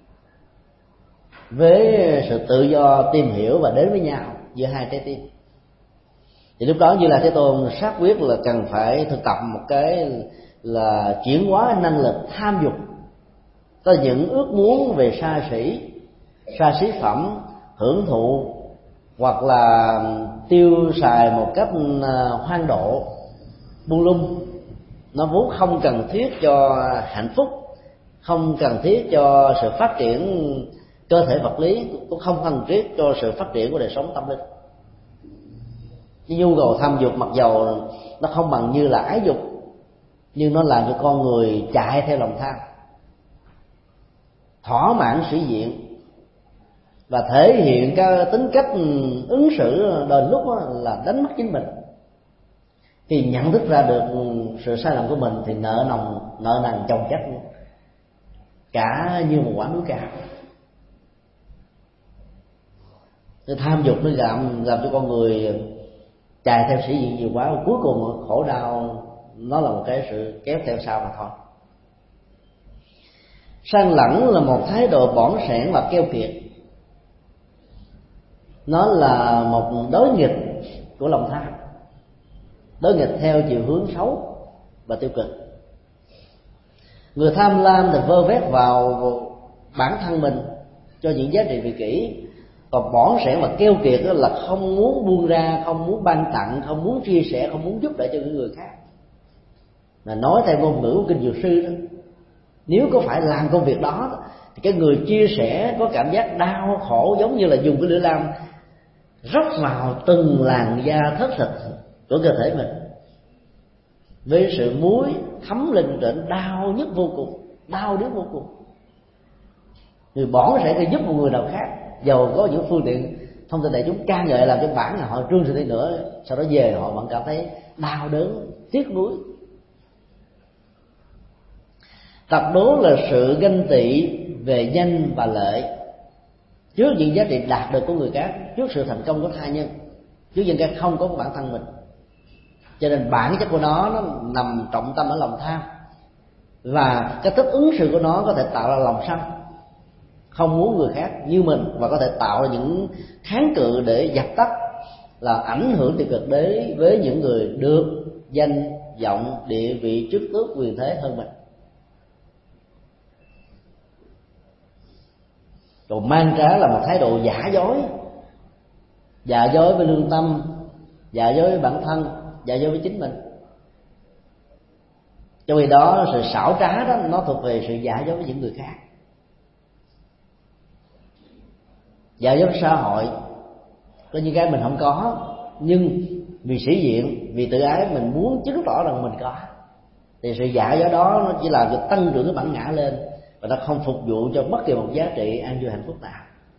với sự tự do tìm hiểu và đến với nhau giữa hai trái tim. Thì lúc đó Như Lai Thế Tôn xác quyết là cần phải thực tập một cái là chuyển hóa năng lực tham dục, tới những ước muốn về xa xỉ phẩm, hưởng thụ hoặc là tiêu xài một cách hoang độ, buông lung. Nó vốn không cần thiết cho hạnh phúc, không cần thiết cho sự phát triển cơ thể vật lý, cũng không cần thiết cho sự phát triển của đời sống tâm linh. Cái nhu cầu tham dục mặc dầu nó không bằng như là ái dục, nhưng nó làm cho con người chạy theo lòng tham, thỏa mãn sĩ diện và thể hiện cái tính cách ứng xử đôi lúc là đánh mất chính mình. Khi nhận thức ra được sự sai lầm của mình thì nợ nần chồng chất cả như một quả núi cao. Cái tham dục nó làm cho con người chạy theo sĩ diện nhiều quá, và cuối cùng khổ đau nó là một cái sự kéo theo sau mà thôi. Sang lẳng là một thái độ bỏng sẻn và keo kiệt. Nó là một đối nghịch của lòng tham, đối nghịch theo chiều hướng xấu và tiêu cực. Người tham lam thì vơ vét vào bản thân mình cho những giá trị vị kỷ, còn bỏng sẻn và keo kiệt đó là không muốn buông ra, không muốn ban tặng, không muốn chia sẻ, không muốn giúp đỡ cho những người khác. Mà nói theo ngôn ngữ của kinh dược sư đó, nếu có phải làm công việc đó thì cái người chia sẻ có cảm giác đau khổ, giống như là dùng cái lưỡi lam róc vào từng làn da thất thịt của cơ thể mình, với sự muối thấm lên trên đau nhức vô cùng, đau đớn vô cùng. Người bỏng sẽ giúp một người nào khác, dầu có những phương tiện thông tin đại chúng ca ngợi làm cho bản là họ trương sự đi nữa, sau đó về họ vẫn cảm thấy đau đớn, tiếc nuối. Tập đố là sự ganh tị về danh và lợi, trước những giá trị đạt được của người khác, trước sự thành công của tha nhân, trước những cái không có của bản thân mình. Cho nên bản chất của nó nằm trọng tâm ở lòng tham, và cái thức ứng xử của nó có thể tạo ra lòng sân, không muốn người khác như mình, và có thể tạo ra những kháng cự để dập tắt, là ảnh hưởng tiêu cực đến với những người được danh vọng, địa vị, chức tước, quyền thế hơn mình. Rồi mang trả là một thái độ giả dối với lương tâm, giả dối với bản thân, giả dối với chính mình. Trong khi đó sự xảo trá đó nó thuộc về sự giả dối với những người khác. Giả dối với xã hội, có những cái mình không có, nhưng vì sĩ diện, vì tự ái mình muốn chứng tỏ rằng mình có, thì sự giả dối đó nó chỉ làm cho tăng trưởng cái bản ngã lên, và nó không phục vụ cho bất kỳ một giá trị an vui hạnh phúc nào.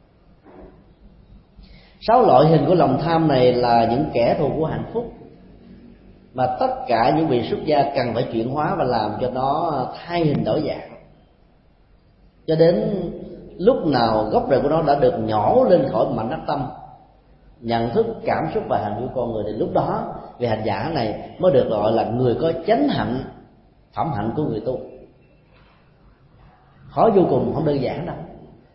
6 loại hình của lòng tham này là những kẻ thù của hạnh phúc, mà tất cả những vị xuất gia cần phải chuyển hóa và làm cho nó thay hình đổi dạng, cho đến lúc nào gốc rễ của nó đã được nhổ lên khỏi mảnh đất tâm, nhận thức, cảm xúc và hành vi của con người, thì lúc đó vị hành giả này mới được gọi là người có chánh hạnh, phẩm hạnh của người tu. Khó vô cùng, không đơn giản đâu.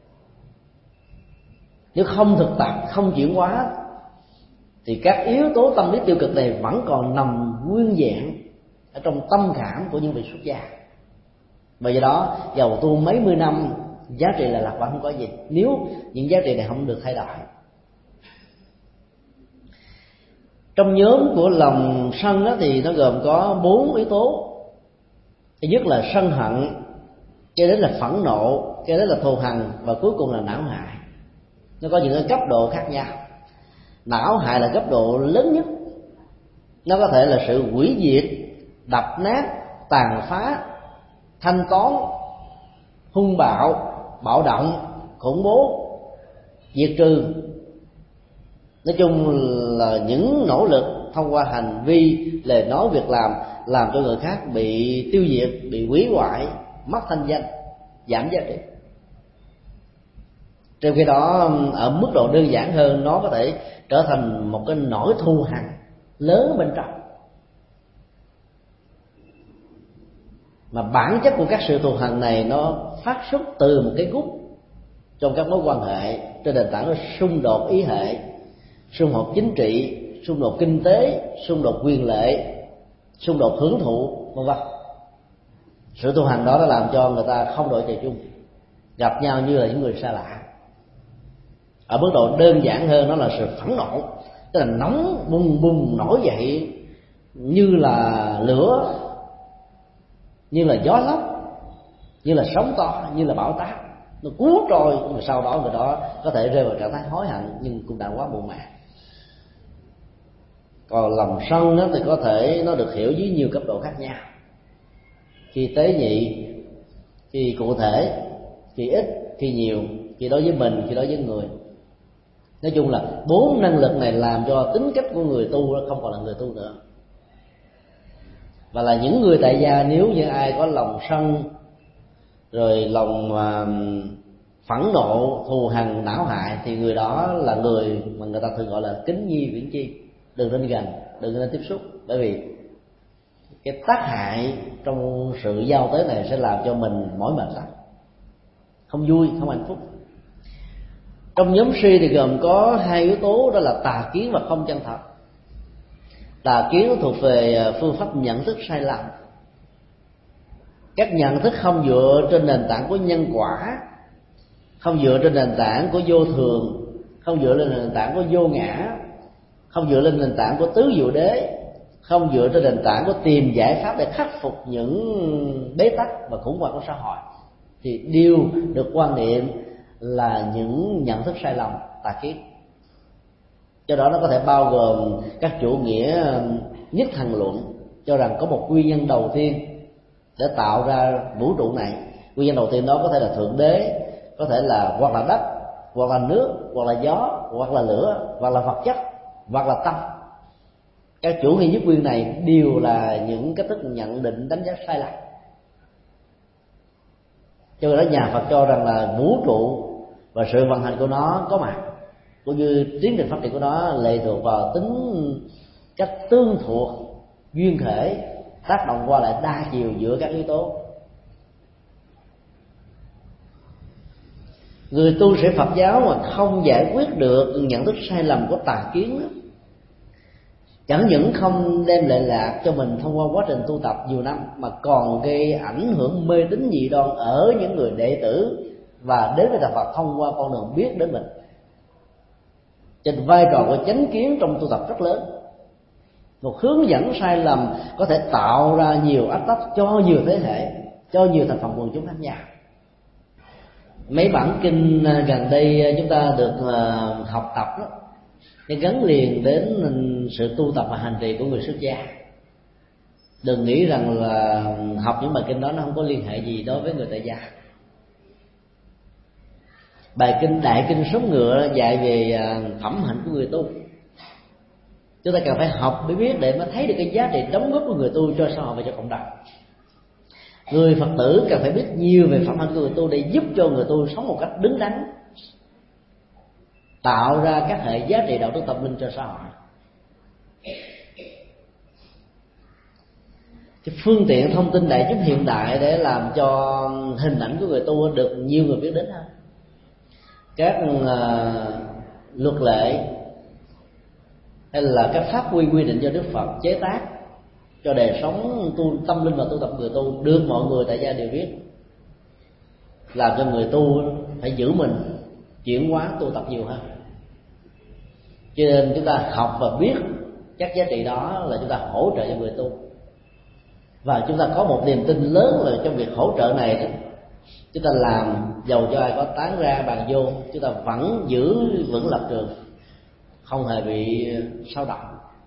Nếu không thực tập, không chuyển hóa, thì các yếu tố tâm lý tiêu cực này vẫn còn nằm nguyên vẹn ở trong tâm khảm của những vị xuất gia. Bởi do đó, dầu tu mấy mươi năm, giá trị là lạc quan không có gì, nếu những giá trị này không được thay đổi. Trong nhóm của lòng sân đó thì nó gồm có 4 yếu tố. Thứ nhất là sân hận, cái đến là phẫn nộ, cái đến là thù hằn, và cuối cùng là não hại. Nó có những cái cấp độ khác nhau. Não hại là cấp độ lớn nhất. Nó có thể là sự hủy diệt, đập nát, tàn phá, thanh toán, hung bạo, bạo động, khủng bố, diệt trừ. Nói chung là những nỗ lực thông qua hành vi, lời nói, việc làm cho người khác bị tiêu diệt, bị hủy hoại, mất thanh danh, giảm giá trị. Trong khi đó ở mức độ đơn giản hơn, nó có thể trở thành một cái nỗi thù hằn lớn bên trong. Mà bản chất của các sự thù hằn này nó phát xuất từ một cái gút trong các mối quan hệ, trên nền tảng của xung đột ý hệ, xung đột chính trị, xung đột kinh tế, xung đột quyền lệ, xung đột hưởng thụ, vân vân. Sự tu hành đó đã làm cho người ta không đội trời chung, gặp nhau như là những người xa lạ. Ở mức độ đơn giản hơn, nó là sự phẫn nộ, tức là nóng bùng bùng nổi dậy như là lửa, như là gió lốc, như là sóng to, như là bão táp, nó cuốn trôi. Nhưng mà sau đó người đó có thể rơi vào trạng thái hối hận, nhưng cũng đã quá muộn màng. Còn lòng sân đó thì có thể nó được hiểu dưới nhiều cấp độ khác nhau, khi tế nhị, khi cụ thể, khi ít, khi nhiều, khi đối với mình, khi đối với người. Nói chung là 4 năng lực này làm cho tính cách của người tu không còn là người tu nữa. Và là những người tại gia, nếu như ai có lòng sân, rồi lòng phẫn nộ, thù hằn, não hại, thì người đó là người mà người ta thường gọi là kính nhi viễn chi, đừng nên gần, đừng nên tiếp xúc. Bởi vì cái tác hại trong sự giao tế này sẽ làm cho mình mỏi mệt lắm, không vui, không hạnh phúc. Trong nhóm si thì gồm có 2 yếu tố, đó là tà kiến và không chân thật. Tà kiến thuộc về phương pháp nhận thức sai lầm. Các nhận thức không dựa trên nền tảng của nhân quả, không dựa trên nền tảng của vô thường, không dựa lên nền tảng của vô ngã, không dựa lên nền tảng của tứ diệu đế, không dựa trên nền tảng của tìm giải pháp để khắc phục những bế tắc và khủng hoảng của xã hội, thì đều được quan niệm là những nhận thức sai lầm, tà kiến. Do đó nó có thể bao gồm các chủ nghĩa nhất thần luận, cho rằng có một nguyên nhân đầu tiên để tạo ra vũ trụ này. Nguyên nhân đầu tiên đó có thể là thượng đế, có thể là hoặc là đất, hoặc là nước, hoặc là gió, hoặc là lửa, hoặc là vật chất, hoặc là tâm. Các chủ nghĩa nhất nguyên này đều là những cách thức nhận định đánh giá sai lầm. Cho nên đó nhà Phật cho rằng là vũ trụ và sự vận hành của nó có mặt, cũng như tiến trình phát triển của nó lệ thuộc vào tính cách tương thuộc, duyên khể, tác động qua lại đa chiều giữa các yếu tố. Người tu sĩ Phật giáo mà không giải quyết được nhận thức sai lầm của tà kiến đó, chẳng những không đem lại lạc cho mình thông qua quá trình tu tập nhiều năm, mà còn gây ảnh hưởng mê tín dị đoan ở những người đệ tử và đến với đạo Phật thông qua con đường biết đến mình. Trên vai trò của chánh kiến trong tu tập rất lớn. Một hướng dẫn sai lầm có thể tạo ra nhiều ách tắc cho nhiều thế hệ, cho nhiều thành phần quần chúng khác nhau. Mấy bản kinh gần đây chúng ta được học tập đó, nó gắn liền đến sự tu tập và hành trì của người xuất gia. Đừng nghĩ rằng là học những bài kinh đó nó không có liên hệ gì đối với người tại gia. Bài kinh Đại Kinh Sống Ngựa dạy về phẩm hạnh của người tu. Chúng ta cần phải học để biết, để mà thấy được cái giá trị đóng góp của người tu cho xã hội và cho cộng đồng. Người Phật tử cần phải biết nhiều về phẩm hạnh của người tu để giúp cho người tu sống một cách đứng đắn, tạo ra các hệ giá trị đạo đức tâm linh cho xã hội. Cái phương tiện thông tin đại chúng hiện đại để làm cho hình ảnh của người tu được nhiều người biết đến hơn. Các luật lệ hay là các pháp quy định do Đức Phật chế tác cho đời sống tu tâm linh và tu tập người tu được mọi người tại gia đều biết, làm cho người tu phải giữ mình chuyển hóa tu tập nhiều hơn. Cho nên chúng ta học và biết các giá trị đó là chúng ta hỗ trợ cho người tu, và chúng ta có một niềm tin lớn là trong việc hỗ trợ này đó, chúng ta làm dầu cho ai có tán ra bàn vô, chúng ta vẫn giữ vững lập trường, không hề bị sao động.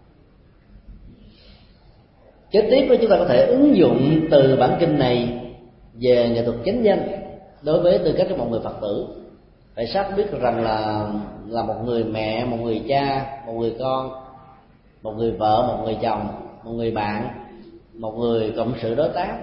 Kế tiếp đó, chúng ta có thể ứng dụng từ bản kinh này về nghệ thuật chánh danh đối với tư cách của một người Phật tử. Phải xác biết rằng là một người mẹ, một người cha, một người con, một người vợ, một người chồng, một người bạn, một người cộng sự đối tác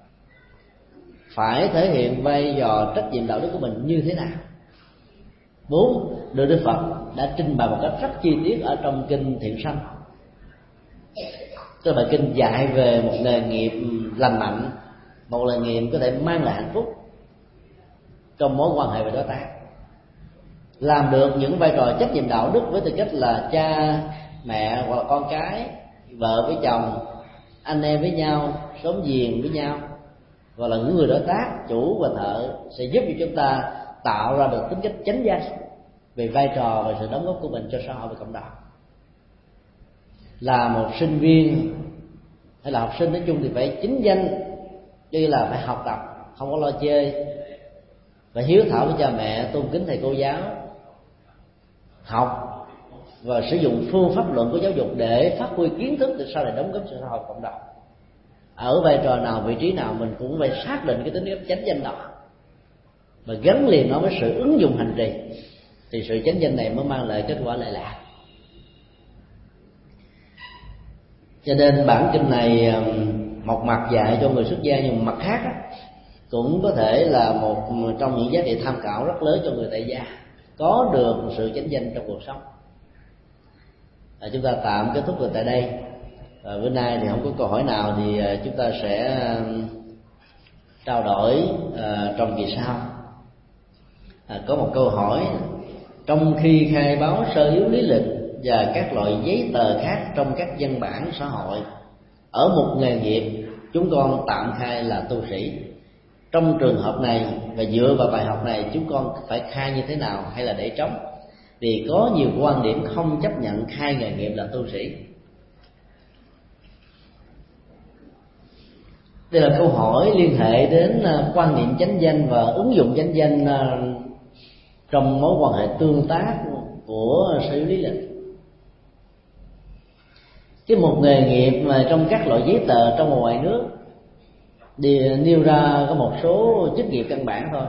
phải thể hiện vai trò trách nhiệm đạo đức của mình như thế nào. 4. Đức Phật đã trình bày một cách rất chi tiết ở trong kinh Thiện Sanh. Tức là bài kinh dạy về một nghề nghiệp lành mạnh, một nghề nghiệp có thể mang lại hạnh phúc trong mối quan hệ với đối tác. Làm được những vai trò trách nhiệm đạo đức với tư cách là cha, mẹ hoặc là con cái, vợ với chồng, anh em với nhau, xóm giềng với nhau, hoặc là những người đối tác, chủ và thợ, sẽ giúp cho chúng ta tạo ra được tính cách chánh danh về vai trò và sự đóng góp của mình cho xã hội và cộng đồng. Là một sinh viên hay là học sinh nói chung thì phải chính danh, như là phải học tập, không có lo chơi, phải hiếu thảo với cha mẹ, tôn kính thầy cô giáo, học và sử dụng phương pháp luận của giáo dục để phát huy kiến thức để sau này đóng góp cho xã hội cộng đồng. Ở vai trò nào, vị trí nào, mình cũng phải xác định cái tính chất chánh danh đó và gắn liền nó với sự ứng dụng hành trì, thì sự chánh danh này mới mang lại kết quả lệ lạc. Cho nên bản kinh này một mặt dạy cho người xuất gia, nhưng mặt khác cũng có thể là một trong những giá trị tham khảo rất lớn cho người tại gia có được một sự chánh danh trong cuộc sống. Chúng ta tạm kết thúc được tại đây. Bữa nay thì không có câu hỏi nào thì chúng ta sẽ trao đổi trong kỳ sau. Có một câu hỏi: trong khi khai báo sơ yếu lý lịch và các loại giấy tờ khác trong các văn bản xã hội, ở một nghề nghiệp chúng con tạm khai là tu sĩ. Trong trường hợp này và dựa vào bài học này, chúng con phải khai như thế nào hay là để trống? Vì có nhiều quan điểm không chấp nhận khai nghề nghiệp là tu sĩ. Đây là câu hỏi liên hệ đến quan niệm chánh danh và ứng dụng chánh danh trong mối quan hệ tương tác của sở hữu lý lịch. Cái một nghề nghiệp mà trong các loại giấy tờ trong và ngoài nước thì nêu ra có một số chức nghiệp căn bản thôi,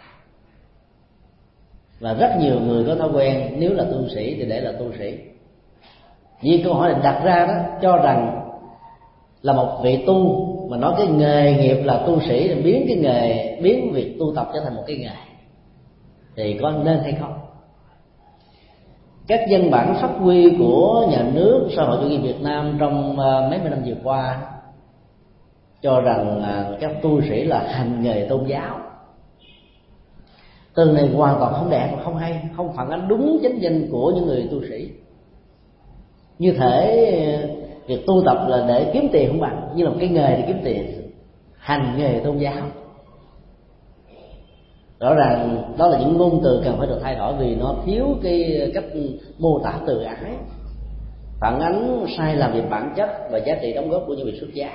và rất nhiều người có thói quen nếu là tu sĩ thì để là tu sĩ. Vì câu hỏi này đặt ra đó cho rằng là một vị tu mà nói cái nghề nghiệp là tu sĩ, thì biến việc tu tập trở thành một cái nghề, thì có nên hay không? Các văn bản pháp quy của nhà nước xã hội chủ nghĩa Việt Nam trong mấy mươi năm vừa qua cho rằng các tu sĩ là hành nghề tôn giáo. Từ này hoàn toàn không đẹp và không hay, không phản ánh đúng chánh danh của những người tu sĩ. Như thể việc tu tập là để kiếm tiền không bằng, như là một cái nghề để kiếm tiền, hành nghề tôn giáo. Rõ ràng đó là những ngôn từ cần phải được thay đổi, vì nó thiếu cái cách mô tả từ ái, phản ánh sai lầm về bản chất và giá trị đóng góp của những vị xuất gia.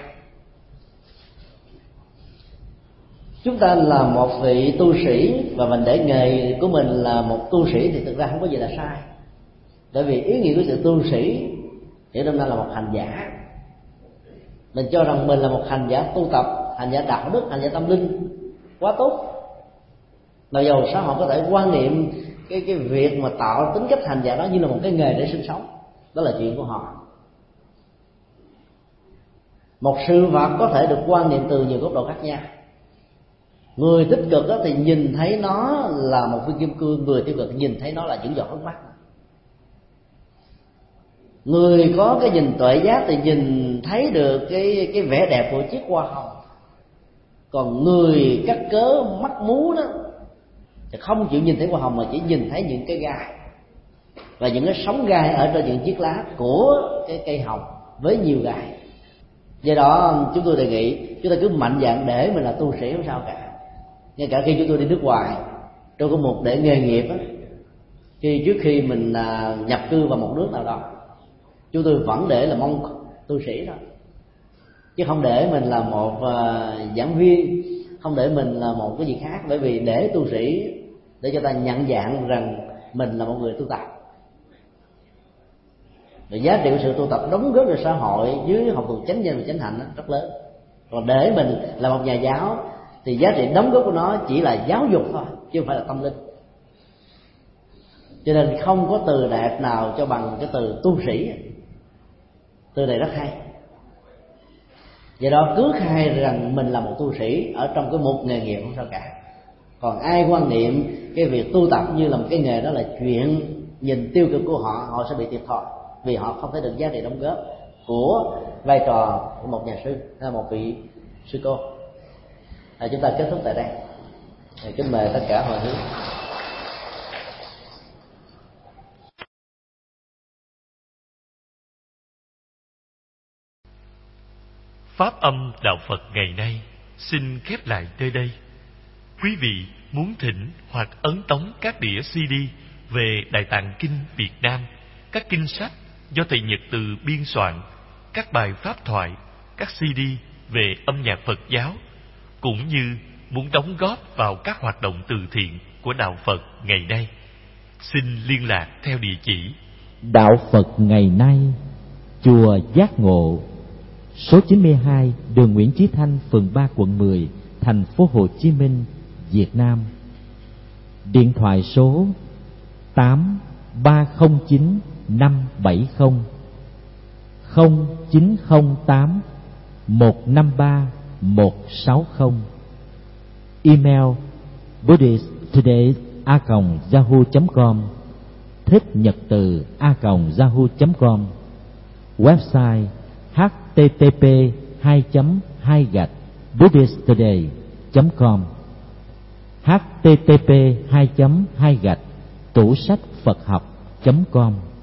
Chúng ta là một vị tu sĩ và mình để nghề của mình là một tu sĩ thì thực ra không có gì là sai, bởi vì ý nghĩa của sự tu sĩ thì hôm nay là một hành giả. Mình cho rằng mình là một hành giả tu tập, hành giả đạo đức, hành giả tâm linh, quá tốt. Mặc dù xã hội có thể quan niệm cái việc mà tạo tính cách hành giả đó như là một cái nghề để sinh sống, đó là chuyện của họ. Một sự vật có thể được quan niệm từ nhiều góc độ khác nhau. Người tích cực thì nhìn thấy nó là một viên kim cương, người tiêu cực nhìn thấy nó là những giọt nước mắt. Người có cái nhìn tuệ giác thì nhìn thấy được cái vẻ đẹp của chiếc hoa hồng, còn người cắt cớ mắt mú đó thì không chịu nhìn thấy hoa hồng mà chỉ nhìn thấy những cái gai và những cái sóng gai ở trên những chiếc lá của cái cây hồng với nhiều gai. Do đó chúng tôi đề nghị chúng ta cứ mạnh dạn để mình là tu sĩ không sao cả. Ngay cả khi chúng tôi đi nước ngoài trong cái mục để nghề nghiệp á, trước khi mình nhập cư vào một nước nào đó, chúng tôi vẫn để là mong tu sĩ đó, chứ không để mình là một giảng viên, không để mình là một cái gì khác. Bởi vì để tu sĩ để cho ta nhận dạng rằng mình là một người tu tập, và giá trị của sự tu tập đóng góp cho xã hội dưới học thuật chánh danh và chánh hạnh rất lớn. Còn để mình là một nhà giáo thì giá trị đóng góp của nó chỉ là giáo dục thôi, chứ không phải là tâm linh. Cho nên không có từ đẹp nào cho bằng cái từ tu sĩ. Từ này rất hay. Do đó cứ khai rằng mình là một tu sĩ ở trong cái một nghề nghiệp không sao cả. Còn ai quan niệm cái việc tu tập như là một cái nghề, đó là chuyện nhìn tiêu cực của họ, họ sẽ bị thiệt thòi, vì họ không thấy được giá trị đóng góp của vai trò của một nhà sư hay một vị sư cô. Chúng ta kết thúc tại đây. Kính mời tất cả hồi hướng. Pháp âm đạo Phật ngày nay xin khép lại nơi đây. Quý vị muốn thỉnh hoặc ấn tống các đĩa CD về Đại Tạng Kinh Việt Nam, các kinh sách do thầy Nhật Từ biên soạn, các bài pháp thoại, các CD về âm nhạc Phật giáo, cũng như muốn đóng góp vào các hoạt động từ thiện của đạo Phật ngày nay, xin liên lạc theo địa chỉ Đạo Phật ngày nay, chùa Giác Ngộ, số 92 đường Nguyễn Chí Thanh, phường 3, quận 10, thành phố Hồ Chí Minh, Việt Nam. Điện thoại số 8309 570 0908 153 160. Email buddhisttoday@yahoo.com, thích nhật từ @yahoo.com. Website http://buddhisttoday.com, http://tủ sách Phật học.com.